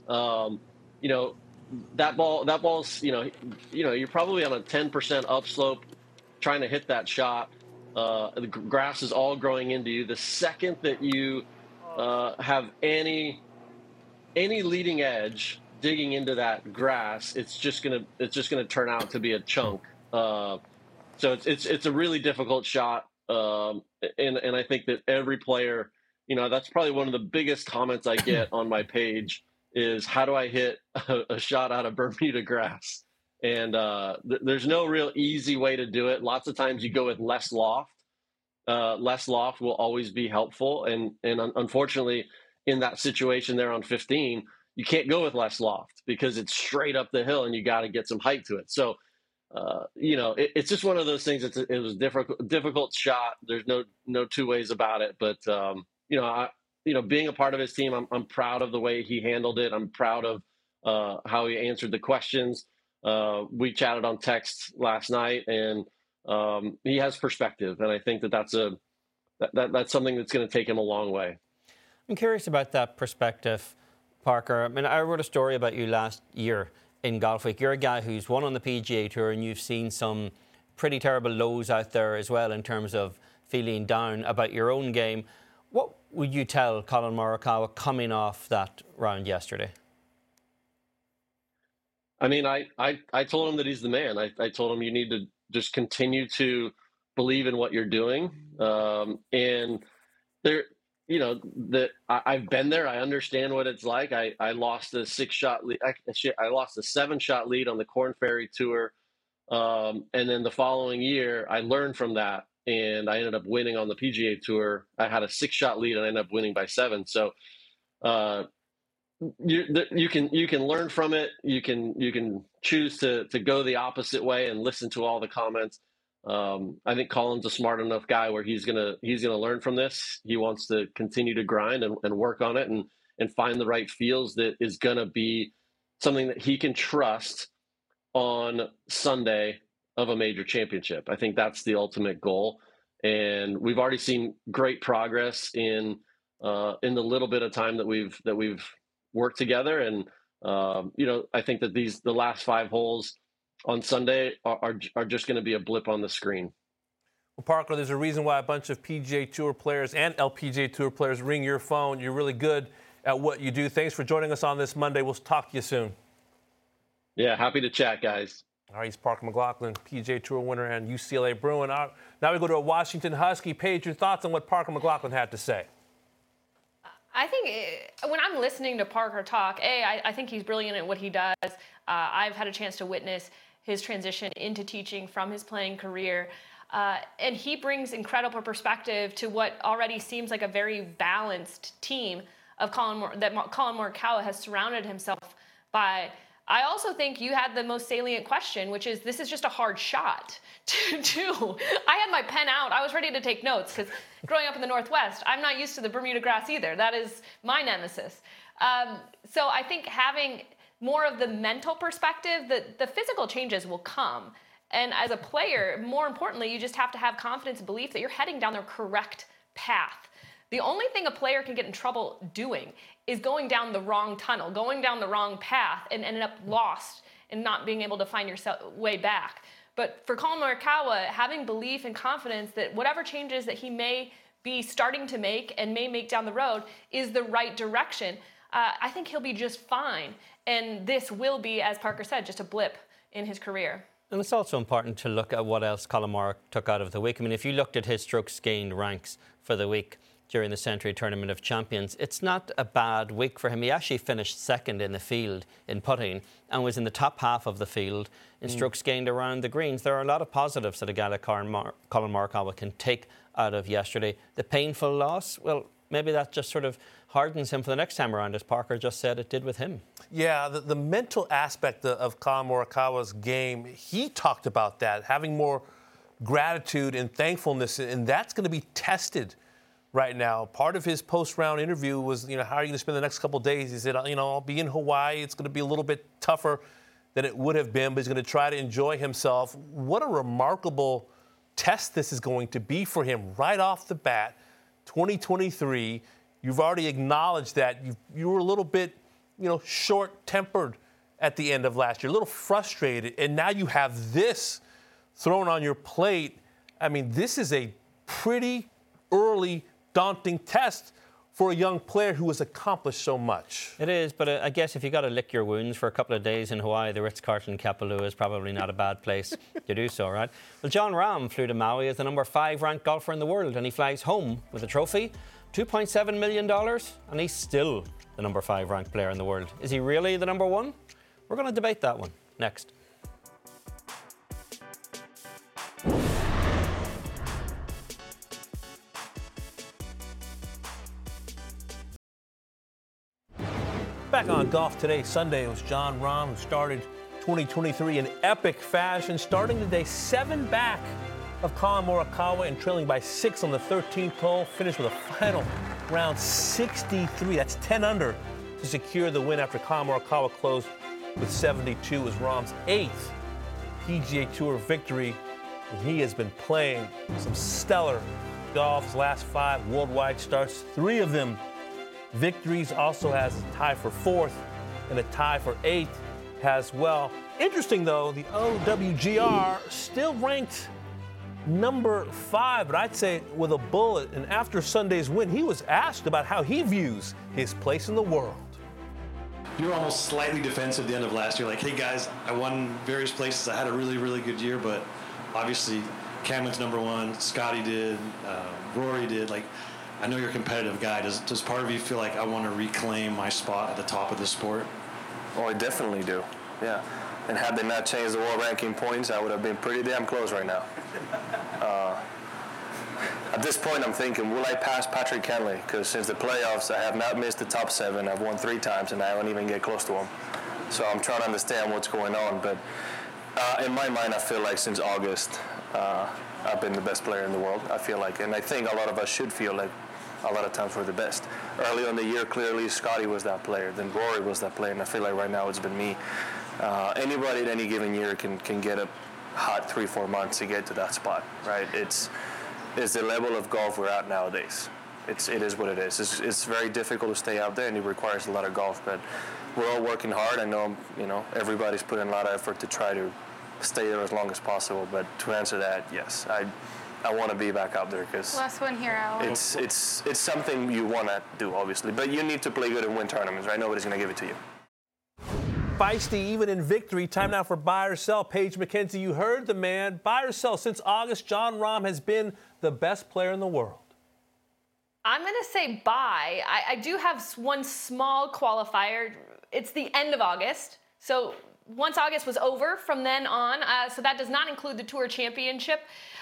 That ball's you're probably on a 10% upslope trying to hit that shot. The grass is all growing into you. The second that you have any leading edge digging into that grass, it's just gonna turn out to be a chunk. So it's a really difficult shot, and I think that every player, that's probably one of the biggest comments I get on my page is, how do I hit a shot out of Bermuda grass? And there's no real easy way to do it. Lots of times you go with less loft. Less loft will always be helpful, and unfortunately, in that situation there on 15. You can't go with less loft because it's straight up the hill and you got to get some height to it. So, it's just one of those things. It was a difficult shot. There's no two ways about it. But, being a part of his team, I'm proud of the way he handled it. I'm proud of how he answered the questions. We chatted on text last night, and he has perspective. And I think that's something that's going to take him a long way. I'm curious about that perspective, Parker. I mean, I wrote a story about you last year in Golf Week. You're a guy who's won on the PGA Tour, and you've seen some pretty terrible lows out there as well in terms of feeling down about your own game. What would you tell Colin Morikawa coming off that round yesterday? I mean, I told him that he's the man. I told him you need to just continue to believe in what you're doing. And you know, I've been there. I understand what it's like. I lost a 6-shot lead. I lost a 7-shot lead on the Korn Ferry Tour. And then the following year, I learned from that, and I ended up winning on the PGA Tour. I had a 6-shot lead, and I ended up winning by 7. So you can learn from it. You can choose to go the opposite way and listen to all the comments. I think Colin's a smart enough guy where he's gonna learn from this. He wants to continue to grind and work on it and find the right feels that is gonna be something that he can trust on Sunday of a major championship. I think that's the ultimate goal, and we've already seen great progress in the little bit of time that we've worked together. And I think that the last 5 holes on Sunday are just going to be a blip on the screen. Well, Parker, there's a reason why a bunch of PGA Tour players and LPGA Tour players ring your phone. You're really good at what you do. Thanks for joining us on this Monday. We'll talk to you soon. Yeah, happy to chat, guys. All right, he's Parker McLachlin, PGA Tour winner and UCLA Bruin. Now we go to a Washington Husky. Paige, your thoughts on what Parker McLachlin had to say? I think when I'm listening to Parker talk, I think he's brilliant at what he does. I've had a chance to witness his transition into teaching from his playing career. And he brings incredible perspective to what already seems like a very balanced team of Collin Morikawa has surrounded himself by. I also think you had the most salient question, which is this is just a hard shot to do. I had my pen out. I was ready to take notes because growing up in the Northwest, I'm not used to the Bermuda grass either. That is my nemesis. So I think having more of the mental perspective, the physical changes will come. And as a player, more importantly, you just have to have confidence and belief that you're heading down the correct path. The only thing a player can get in trouble doing is going down the wrong tunnel, going down the wrong path, and ended up lost and not being able to find your way back. But for Collin Morikawa, having belief and confidence that whatever changes that he may be starting to make and may make down the road is the right direction, I think he'll be just fine. And this will be, as Parker said, just a blip in his career. And it's also important to look at what else Collin Morikawa took out of the week. I mean, if you looked at his strokes gained ranks for the week during the Century Tournament of Champions, it's not a bad week for him. He actually finished second in the field in putting and was in the top half of the field in strokes gained around the greens. There are a lot of positives that a guy like Collin Morikawa can take out of yesterday. The painful loss, well, maybe that just sort of hardens him for the next time around, as Parker just said it did with him. Yeah, the mental aspect of Collin Morikawa's game, he talked about that, having more gratitude and thankfulness, and that's going to be tested right now. Part of his post-round interview was, how are you going to spend the next couple of days? He said, I'll be in Hawaii. It's going to be a little bit tougher than it would have been, but he's going to try to enjoy himself. What a remarkable test this is going to be for him right off the bat. 2023, you've already acknowledged that you were a little bit, short-tempered at the end of last year, a little frustrated, and now you have this thrown on your plate. I mean, this is a pretty early, daunting test for a young player who has accomplished so much. It is, but I guess if you got to lick your wounds for a couple of days in Hawaii, the Ritz-Carlton Kapalua is probably not a bad place to do so, right? Well, Jon Rahm flew to Maui as the number 5 ranked golfer in the world, and he flies home with a trophy, $2.7 million, and he's still the number 5 ranked player in the world. Is he really the number 1? We're going to debate that one next. Back on Golf Today Sunday, it was Jon Rahm who started 2023 in epic fashion, starting the day 7 back of Collin Morikawa and trailing by 6 on the 13th hole, finished with a final round 63. That's 10 under to secure the win after Collin Morikawa closed with 72. It was Rahm's 8th PGA Tour victory, and he has been playing some stellar golf. His last 5 worldwide starts, 3 of them victories. Also has a tie for 4th and a tie for 8th as well. Interesting, though, the OWGR still ranked number 5, but I'd say with a bullet. And after Sunday's win, he was asked about how he views his place in the world. You were almost slightly defensive at the end of last year, like, hey guys, I won various places. I had a really, really good year, but obviously Cameron's number 1, Scotty did, Rory did. Like, I know you're a competitive guy. Does part of you feel like I want to reclaim my spot at the top of the sport? Oh, I definitely do. Yeah. And had they not changed the world ranking points, I would have been pretty damn close right now. At this point, I'm thinking, will I pass Patrick Kentley? Because since the playoffs, I have not missed the top 7. I've won 3 times, and I don't even get close to him. So I'm trying to understand what's going on. But in my mind, I feel like since August, I've been the best player in the world, I feel like. And I think a lot of us should feel like a lot of times we're the best. Early in the year, clearly, Scotty was that player. Then Rory was that player. And I feel like right now it's been me. Anybody at any given year can get a hot 3-4 months to get to that spot, right? It's the level of golf we're at nowadays. It is what it is. It's very difficult to stay out there, and it requires a lot of golf. But we're all working hard. I know, everybody's putting a lot of effort to try to stay there as long as possible. But to answer that, yes, I want to be back out there because last one here, Alan. It's something you want to do, obviously. But you need to play good and win tournaments, right? Nobody's going to give it to you. Feisty even in victory. Time now for buy or sell. Paige McKenzie, you heard the man. Buy or sell. Since August, Jon Rahm has been the best player in the world. I'm going to say buy. I do have one small qualifier. It's the end of August. So once August was over, from then on, so that does not include the Tour Championship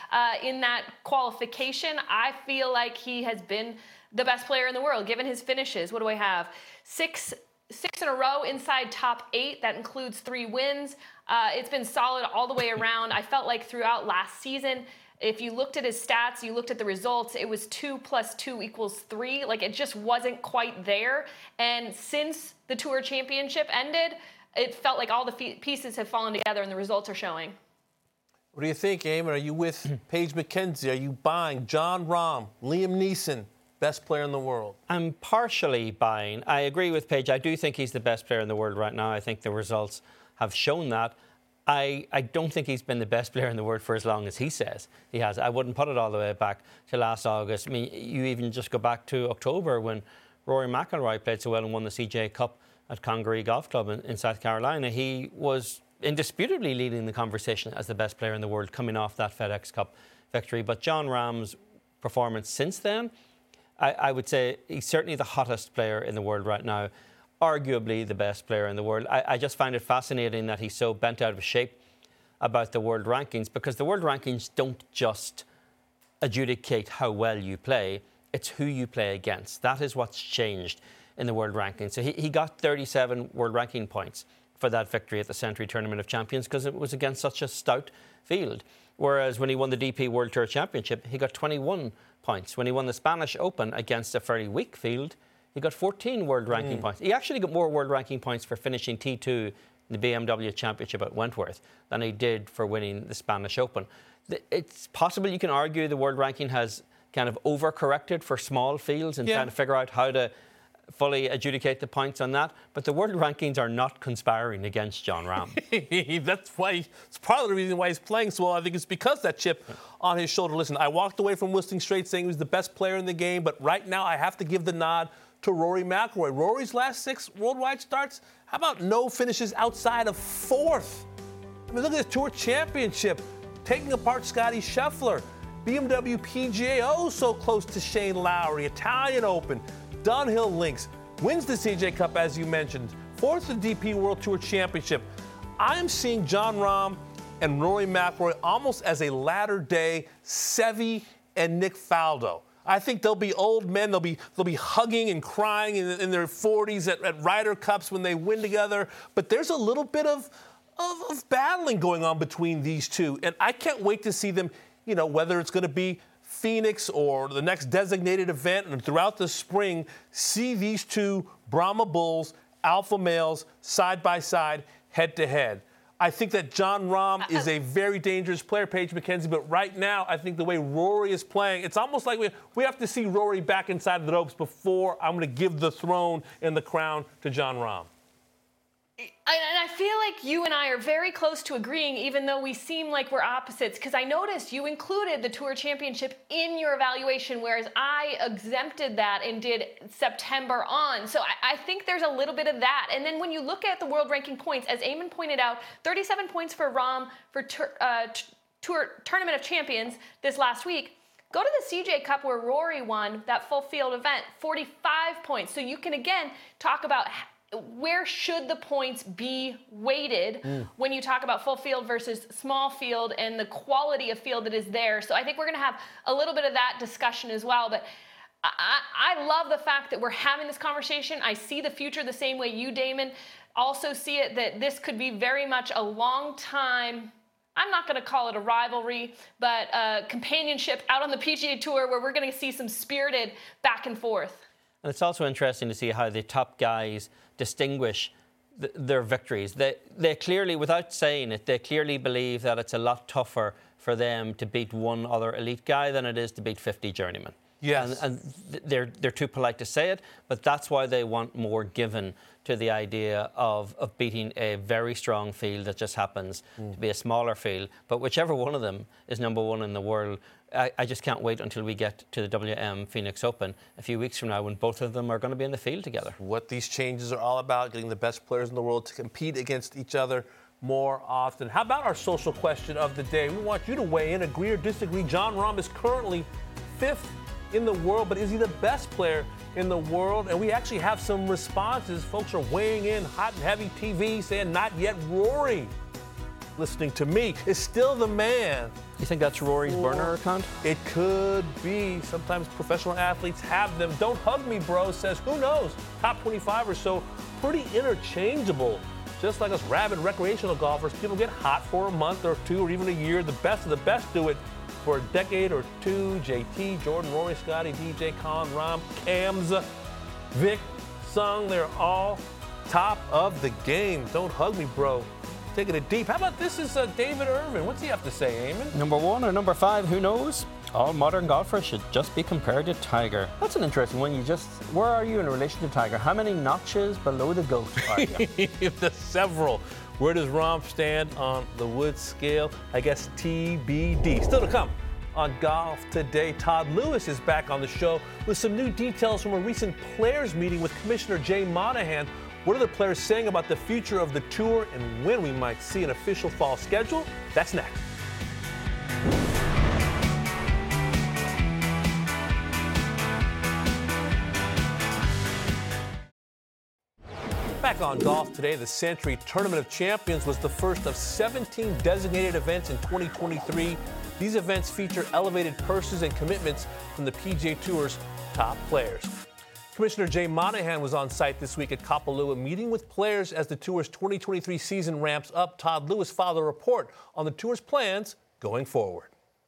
in that qualification. I feel like he has been the best player in the world, given his finishes. What do I have? Six in a row inside top 8. That includes 3 wins. It's been solid all the way around. I felt like throughout last season, if you looked at his stats, you looked at the results, it was 2 + 2 = 3. Like, it just wasn't quite there. And since the Tour Championship ended, it felt like all the pieces have fallen together and the results are showing. What do you think, Eamon? Are you with Paige McKenzie? Are you buying Jon Rahm, Liam Neeson, best player in the world? I'm partially buying. I agree with Paige. I do think he's the best player in the world right now. I think the results have shown that. I don't think he's been the best player in the world for as long as he says he has. I wouldn't put it all the way back to last August. I mean, you even just go back to October when Rory McIlroy played so well and won the CJ Cup at Congaree Golf Club in South Carolina. He was indisputably leading the conversation as the best player in the world coming off that FedEx Cup victory. But Jon Rahm's performance since then, I would say he's certainly the hottest player in the world right now, arguably the best player in the world. I just find it fascinating that he's so bent out of shape about the world rankings, because the world rankings don't just adjudicate how well you play, it's who you play against. That is what's changed in the world rankings. So he got 37 world ranking points for that victory at the Century Tournament of Champions because it was against such a stout field. Whereas when he won the DP World Tour Championship, he got 21 points. When he won the Spanish Open against a fairly weak field, he got 14 world ranking points. He actually got more world ranking points for finishing T2 in the BMW Championship at Wentworth than he did for winning the Spanish Open. It's possible you can argue the world ranking has kind of overcorrected for small fields and trying to figure out how to fully adjudicate the points on that, but the world rankings are not conspiring against Jon Rahm. That's why, it's part of the reason why he's playing so well. I think it's because that chip on his shoulder. Listen, I walked away from Whistling Straits saying he was the best player in the game, but right now I have to give the nod to Rory McIlroy. Rory's last 6 worldwide starts, how about no finishes outside of 4th? I mean, look at the Tour Championship, taking apart Scotty Scheffler, BMW PGA, oh so close to Shane Lowry, Italian Open, Dunhill Links, wins the CJ Cup, as you mentioned, 4th the DP World Tour Championship. I am seeing Jon Rahm and Rory McIlroy almost as a latter-day Seve and Nick Faldo. I think they'll be old men. They'll be hugging and crying in their 40s at Ryder Cups when they win together. But there's a little bit of battling going on between these two, and I can't wait to see them. You know, whether it's going to be Phoenix or the next designated event, and throughout the spring, see these two Brahma Bulls, alpha males, side by side, head to head. I think that Jon Rahm is a very dangerous player, Paige McKenzie, but right now, I think the way Rory is playing, it's almost like we have to see Rory back inside the ropes before I'm going to give the throne and the crown to Jon Rahm. And I feel like you and I are very close to agreeing, even though we seem like we're opposites, because I noticed you included the Tour Championship in your evaluation, whereas I exempted that and did September on. So I think there's a little bit of that. And then when you look at the world ranking points, as Eamon pointed out, 37 points for Rahm for Tour Tournament of Champions this last week. Go to the CJ Cup where Rory won that full field event, 45 points. So you can, again, talk about where should the points be weighted when you talk about full field versus small field and the quality of field that is there. So I think we're going to have a little bit of that discussion as well. But I love the fact that we're having this conversation. I see the future the same way you, Damon, also see it, that this could be very much a long time, I'm not going to call it a rivalry, but companionship out on the PGA Tour where we're going to see some spirited back and forth. And it's also interesting to see how the top guys distinguish their victories. They clearly, without saying it, they clearly believe that it's a lot tougher for them to beat one other elite guy than it is to beat 50 journeymen. Yes. And they're too polite to say it, but that's why they want more given to the idea of beating a very strong field that just happens to be a smaller field. But whichever one of them is number one in the world, I just can't wait until we get to the WM Phoenix Open a few weeks from now when both of them are going to be in the field together. What these changes are all about, getting the best players in the world to compete against each other more often. How about our social question of the day? We want you to weigh in, agree or disagree. Jon Rahm is currently 5th in the world, but is he the best player in the world? And we actually have some responses. Folks are weighing in, hot and heavy TV, saying not yet. Rory, listening to me, is still the man. You think that's Rory's burner account? It could be. Sometimes professional athletes have them. Don't hug me, bro, says, who knows? Top 25 or so, pretty interchangeable. Just like us rabid recreational golfers, people get hot for a month or two or even a year. The best of the best do it for a decade or two. JT, Jordan, Rory, Scotty, DJ, Colin, Rahm, Cams, Vic, Sung, they're all top of the game. Don't hug me, bro. Taking it deep. How about this is David Irvin? What's he have to say, Eamon? Number 1 or number 5, who knows? All modern golfers should just be compared to Tiger. That's an interesting one. Where are you in relation to Tiger? How many notches below the GOAT are you? There's several. Where does Rahm stand on the Woods scale? I guess TBD. Still to come on Golf Today. Todd Lewis is back on the show with some new details from a recent players meeting with Commissioner Jay Monahan. What are the players saying about the future of the tour and when we might see an official fall schedule? That's next. Back on Golf Today, the Sentry Tournament of Champions was the first of 17 designated events in 2023. These events feature elevated purses and commitments from the PGA Tour's top players. Commissioner Jay Monahan was on site this week at Kapalua meeting with players as the Tour's 2023 season ramps up. Todd Lewis filed a report on the Tour's plans going forward.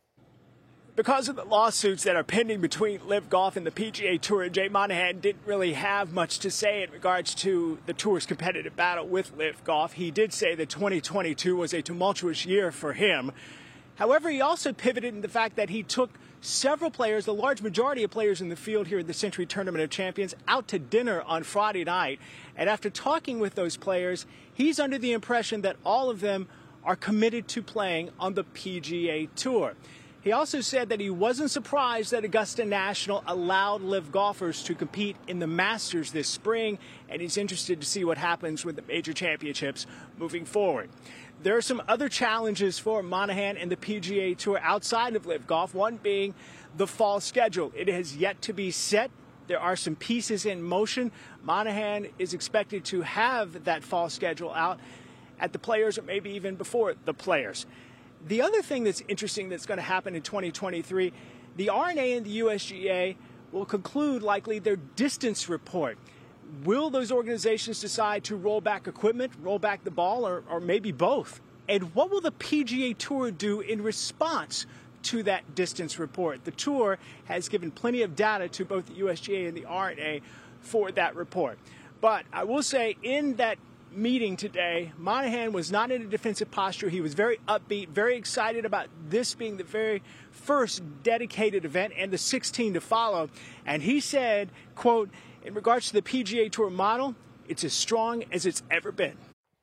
Because of the lawsuits that are pending between LIV Golf and the PGA Tour, Jay Monahan didn't really have much to say in regards to the Tour's competitive battle with LIV Golf. He did say that 2022 was a tumultuous year for him. However, he also pivoted in the fact that he took several players, the large majority of players in the field here at the Sentry Tournament of Champions, out to dinner on Friday night. And after talking with those players, he's under the impression that all of them are committed to playing on the PGA Tour. He also said that he wasn't surprised that Augusta National allowed LIV golfers to compete in the Masters this spring, and he's interested to see what happens with the major championships moving forward. There are some other challenges for Monahan and the PGA Tour outside of LIV Golf, one being the fall schedule. It has yet to be set. There are some pieces in motion. Monahan is expected to have that fall schedule out at the Players or maybe even before the Players. The other thing that's interesting that's going to happen in 2023, the R&A and the USGA will conclude likely their distance report. Will those organizations decide to roll back equipment, roll back the ball, or maybe both? And what will the PGA Tour do in response to that distance report? The Tour has given plenty of data to both the USGA and the R&A for that report. But I will say in that meeting today, Monahan was not in a defensive posture. He was very upbeat, very excited about this being the very first dedicated event and the 16 to follow. And he said, quote, in regards to the PGA Tour model, it's as strong as it's ever been.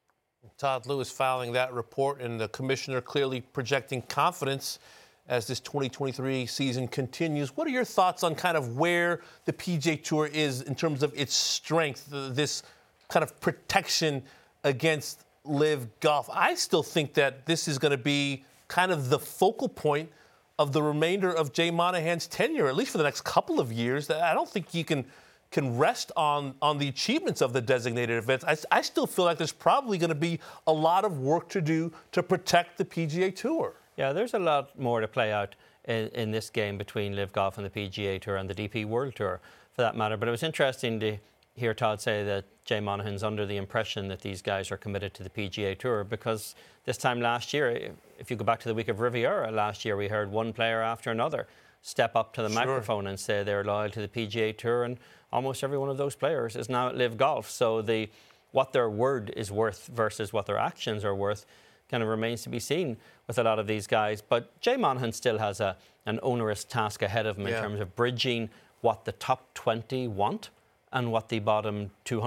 Todd Lewis filing that report, and the commissioner clearly projecting confidence as this 2023 season continues. What are your thoughts on kind of where the PGA Tour is in terms of its strength, this kind of protection against LIV Golf? I still think that this is going to be kind of the focal point of the remainder of Jay Monahan's tenure, at least for the next couple of years. I don't think you can rest on the achievements of the designated events. I still feel like there's probably going to be a lot of work to do to protect the PGA Tour. Yeah, there's a lot more to play out in this game between Live Golf and the PGA Tour and the DP World Tour, for that matter. But it was interesting to hear Todd say that Jay Monahan's under the impression that these guys are committed to the PGA Tour, because this time last year, if you go back to the week of Riviera last year, we heard one player after another step up to the microphone and say they're loyal to the PGA Tour, and almost every one of those players is now at Live Golf. So what their word is worth versus what their actions are worth kind of remains to be seen with a lot of these guys. But Jay Monahan still has an onerous task ahead of him in terms of bridging what the top 20 want and what the bottom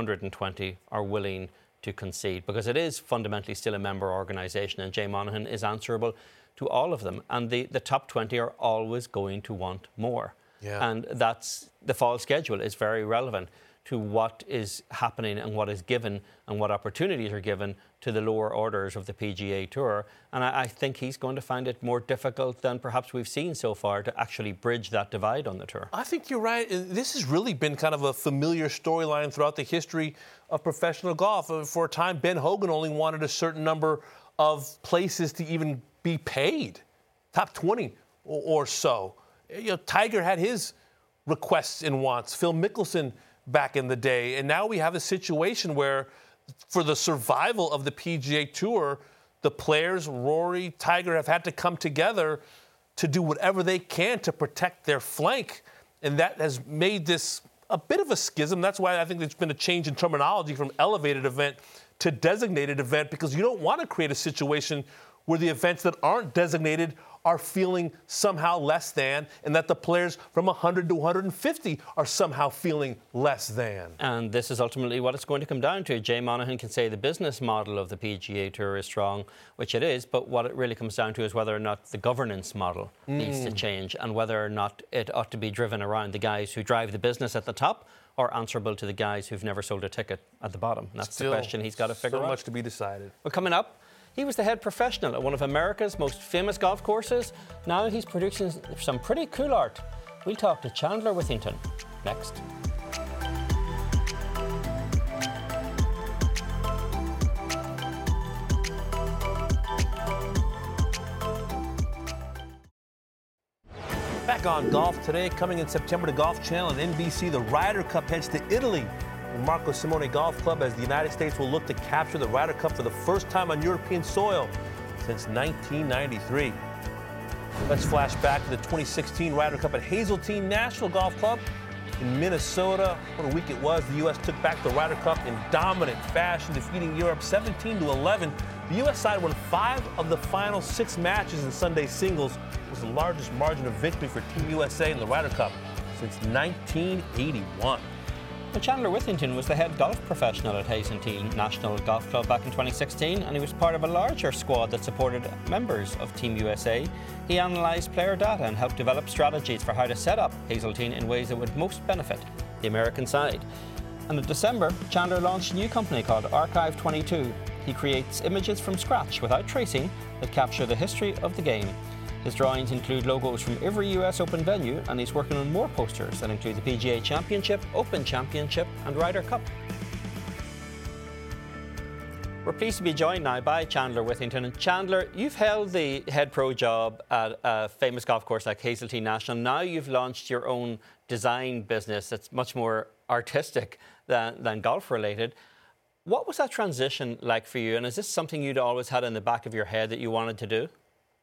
220 are willing to concede, because it is fundamentally still a member organisation, and Jay Monahan is answerable to all of them. And the top 20 are always going to want more. Yeah. And that's the fall schedule is very relevant to what is happening and what is given and what opportunities are given to the lower orders of the PGA Tour. And I think he's going to find it more difficult than perhaps we've seen so far to actually bridge that divide on the tour. I think you're right. This has really been kind of a familiar storyline throughout the history of professional golf. For a time, Ben Hogan only wanted a certain number of places to even be paid, top 20 or so. You know, Tiger had his requests and wants. Phil Mickelson back in the day. And now we have a situation where for the survival of the PGA Tour, the players, Rory, Tiger, have had to come together to do whatever they can to protect their flank. And that has made this a bit of a schism. That's why I think there's been a change in terminology from elevated event to designated event, because you don't want to create a situation where the events that aren't designated are feeling somehow less than, and that the players from 100 to 150 are somehow feeling less than. And this is ultimately what it's going to come down to. Jay Monahan can say the business model of the PGA Tour is strong, which it is, but what it really comes down to is whether or not the governance model needs to change, and whether or not it ought to be driven around the guys who drive the business at the top or answerable to the guys who've never sold a ticket at the bottom. And that's the question he's got to figure out. So much to be decided. Well, coming up, he was the head professional at one of America's most famous golf courses. Now he's producing some pretty cool art. We'll talk to Chandler Withington next. Back on Golf Today, coming in September to Golf Channel and NBC, the Ryder Cup heads to Italy. Marco Simone Golf Club, as the United States will look to capture the Ryder Cup for the first time on European soil since 1993. Let's flash back to the 2016 Ryder Cup at Hazeltine National Golf Club in Minnesota. What a week it was. The U.S. took back the Ryder Cup in dominant fashion, defeating Europe 17-11. The U.S. side won 5 of the final 6 matches in Sunday singles. It was the largest margin of victory for Team USA in the Ryder Cup since 1981. Chandler Withington was the head golf professional at Hazeltine National Golf Club back in 2016, and he was part of a larger squad that supported members of Team USA. He analysed player data and helped develop strategies for how to set up Hazeltine in ways that would most benefit the American side. And in December, Chandler launched a new company called Archive 22. He creates images from scratch without tracing that capture the history of the game. His drawings include logos from every US Open venue, and he's working on more posters that include the PGA Championship, Open Championship and Ryder Cup. We're pleased to be joined now by Chandler Withington. And Chandler, you've held the head pro job at a famous golf course like Hazeltine National. Now you've launched your own design business that's much more artistic than golf related. What was that transition like for you? And is this something you'd always had in the back of your head that you wanted to do?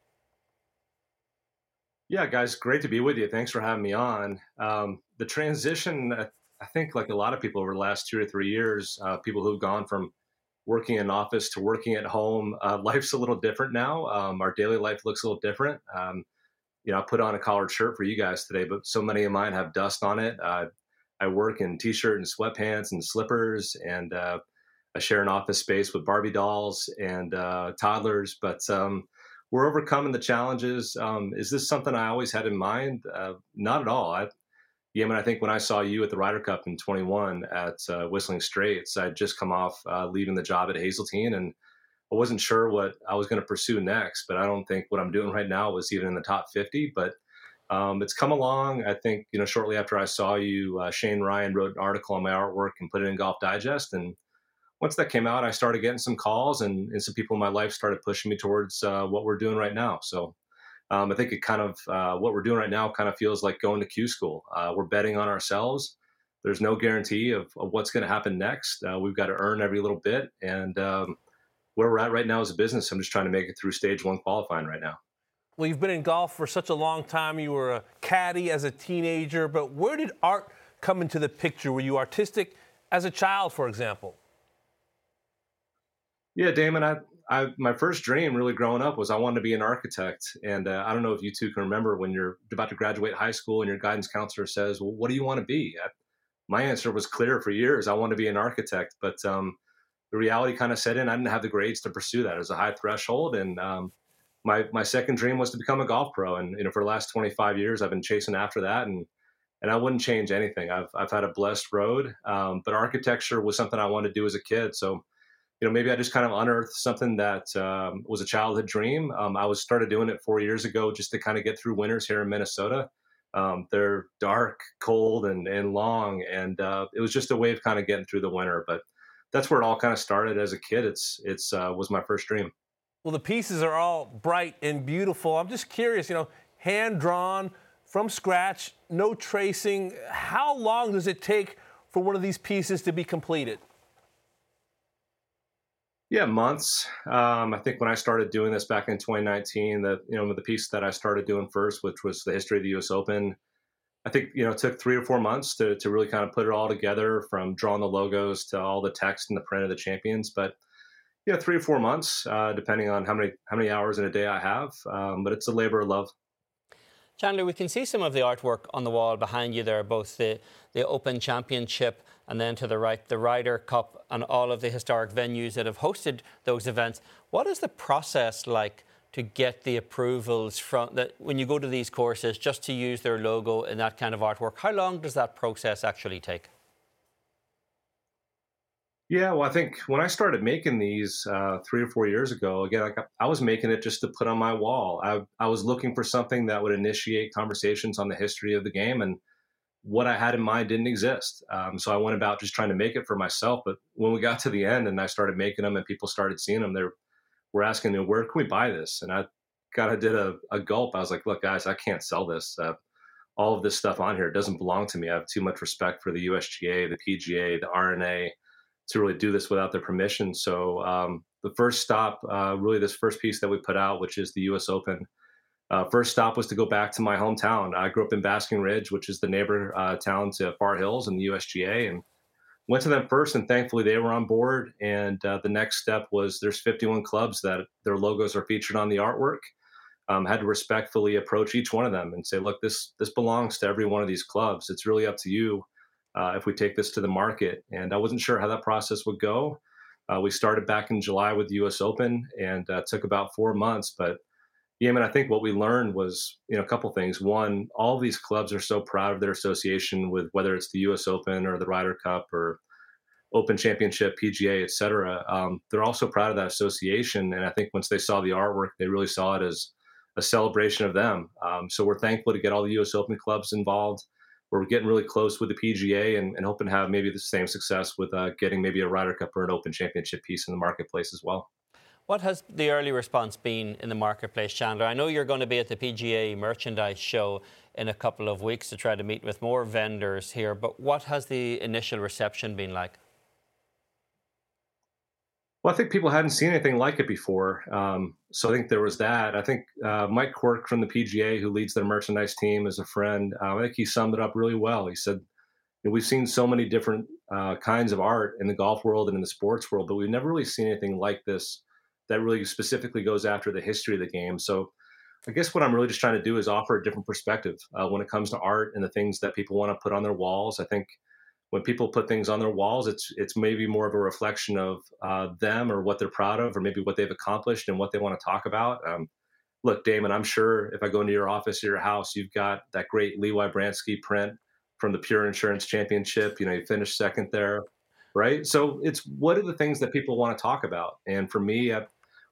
Yeah, guys, great to be with you. Thanks for having me on. The transition, I think like a lot of people over the last 2 or 3 years, people who've gone from working in office to working at home, life's a little different now. Our daily life looks a little different. I put on a collared shirt for you guys today, but so many of mine have dust on it. I work in t-shirt and sweatpants and slippers, and I share an office space with Barbie dolls and toddlers, but we're overcoming the challenges. Is this something I always had in mind? Not at all. I think when I saw you at the Ryder Cup in 21 at Whistling Straits, I'd just come off leaving the job at Hazeltine and I wasn't sure what I was going to pursue next, but I don't think what I'm doing right now was even in the top 50. But it's come along. I think, shortly after I saw you, Shane Ryan wrote an article on my artwork and put it in Golf Digest. And once that came out, I started getting some calls, and some people in my life started pushing me towards what we're doing right now. So I think it kind of, what we're doing right now kind of feels like going to Q school. We're betting on ourselves. There's no guarantee of what's going to happen next. We've got to earn every little bit. And where we're at right now as a business, I'm just trying to make it through stage 1 qualifying right now. Well, you've been in golf for such a long time. You were a caddy as a teenager, but where did art come into the picture? Were you artistic as a child, for example? Yeah, Damon, my first dream really growing up was I wanted to be an architect. And I don't know if you two can remember when you're about to graduate high school and your guidance counselor says, well, what do you want to be? My answer was clear for years. I want to be an architect. But the reality kind of set in. I didn't have the grades to pursue that. It was a high threshold. And my second dream was to become a golf pro. And, for the last 25 years, I've been chasing after that. And I wouldn't change anything. I've had a blessed road. But architecture was something I wanted to do as a kid. So, maybe I just kind of unearthed something that was a childhood dream. I started doing it 4 years ago just to kind of get through winters here in Minnesota. They're dark, cold, and long. And it was just a way of kind of getting through the winter. But that's where it all kind of started as a kid. It was my first dream. Well, the pieces are all bright and beautiful. I'm just curious, hand-drawn, from scratch, no tracing. How long does it take for one of these pieces to be completed? Yeah, months. I think when I started doing this back in 2019, the piece that I started doing first, which was the history of the U.S. Open, I think, it took 3 or 4 months to really kind of put it all together, from drawing the logos to all the text and the print of the champions. But 3 or 4 months, depending on how many hours in a day I have. But it's a labor of love. Chandler, we can see some of the artwork on the wall behind you there, both the Open Championship and then to the right, the Ryder Cup and all of the historic venues that have hosted those events. What is the process like to get the approvals from that when you go to these courses just to use their logo in that kind of artwork? How long does that process actually take? Yeah, well, I think when I started making these 3 or 4 years ago, again, I was making it just to put on my wall. I was looking for something that would initiate conversations on the history of the game, and what I had in mind didn't exist. So I went about just trying to make it for myself. But when we got to the end and I started making them and people started seeing them, they were asking, where can we buy this? And I kind of did a gulp. I was like, look, guys, I can't sell this. All of this stuff on here, it doesn't belong to me. I have too much respect for the USGA, the PGA, the R&A to really do this without their permission. So the first stop, really this first piece that we put out, which is the US Open, first stop was to go back to my hometown. I grew up in Basking Ridge, which is the neighbor town to Far Hills and the USGA, and went to them first, and thankfully they were on board. And the next step was there's 51 clubs that their logos are featured on the artwork. Had to respectfully approach each one of them and say, look, this belongs to every one of these clubs. It's really up to you if we take this to the market. And I wasn't sure how that process would go. We started back in July with the US Open, and took about 4 months. But yeah, I think what we learned was, a couple things. One, all these clubs are so proud of their association with whether it's the US Open or the Ryder Cup or Open Championship, PGA, et cetera. They're also proud of that association. And I think once they saw the artwork, they really saw it as a celebration of them. So we're thankful to get all the US Open clubs involved. We're getting really close with the PGA and hoping to have maybe the same success with getting maybe a Ryder Cup or an Open Championship piece in the marketplace as well. What has the early response been in the marketplace, Chandler? I know you're going to be at the PGA Merchandise Show in a couple of weeks to try to meet with more vendors here, but what has the initial reception been like? Well, I think people hadn't seen anything like it before. So I think there was that. I think Mike Quirk from the PGA, who leads their merchandise team, is a friend. I think he summed it up really well. He said, we've seen so many different kinds of art in the golf world and in the sports world, but we've never really seen anything like this that really specifically goes after the history of the game. So I guess what I'm really just trying to do is offer a different perspective when it comes to art and the things that people want to put on their walls. I think when people put things on their walls, it's maybe more of a reflection of them or what they're proud of or maybe what they've accomplished and what they want to talk about. Look, Damon, I'm sure if I go into your office or your house, you've got that great Lee Wybranski print from the Pure Insurance Championship. You finished second there, right? So it's what are the things that people want to talk about? And for me,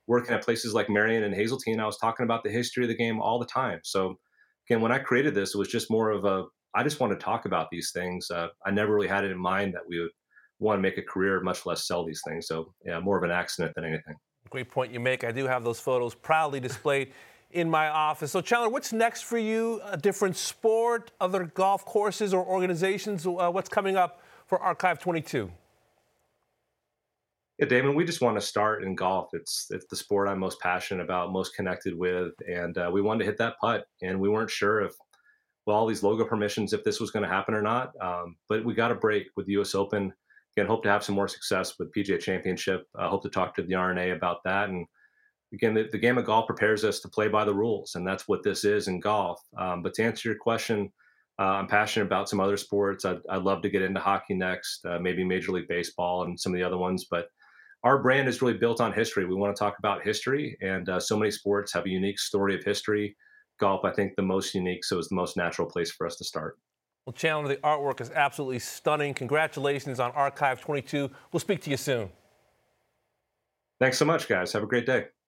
working at places like Marion and Hazeltine, I was talking about the history of the game all the time. So again, when I created this, it was just more of I just want to talk about these things. I never really had it in mind that we would want to make a career, much less sell these things. So yeah, more of an accident than anything. Great point you make. I do have those photos proudly displayed in my office. So Chandler, what's next for you? A different sport, other golf courses or organizations? What's coming up for Archive 22? Yeah, Damon, we just want to start in golf. It's the sport I'm most passionate about, most connected with, and we wanted to hit that putt, and we weren't sure if, well, all these logo permissions, if this was going to happen or not. But we got a break with the U.S. Open. Again, hope to have some more success with PGA Championship. Hope to talk to the R&A about that. And again, the game of golf prepares us to play by the rules, and that's what this is in golf. But to answer your question, I'm passionate about some other sports. I'd love to get into hockey next, maybe Major League Baseball and some of the other ones. But our brand is really built on history. We want to talk about history, and so many sports have a unique story of history. Golf, I think, the most unique, so it's the most natural place for us to start. Well, Chandler, the artwork is absolutely stunning. Congratulations on Archive 22. We'll speak to you soon. Thanks so much, guys. Have a great day.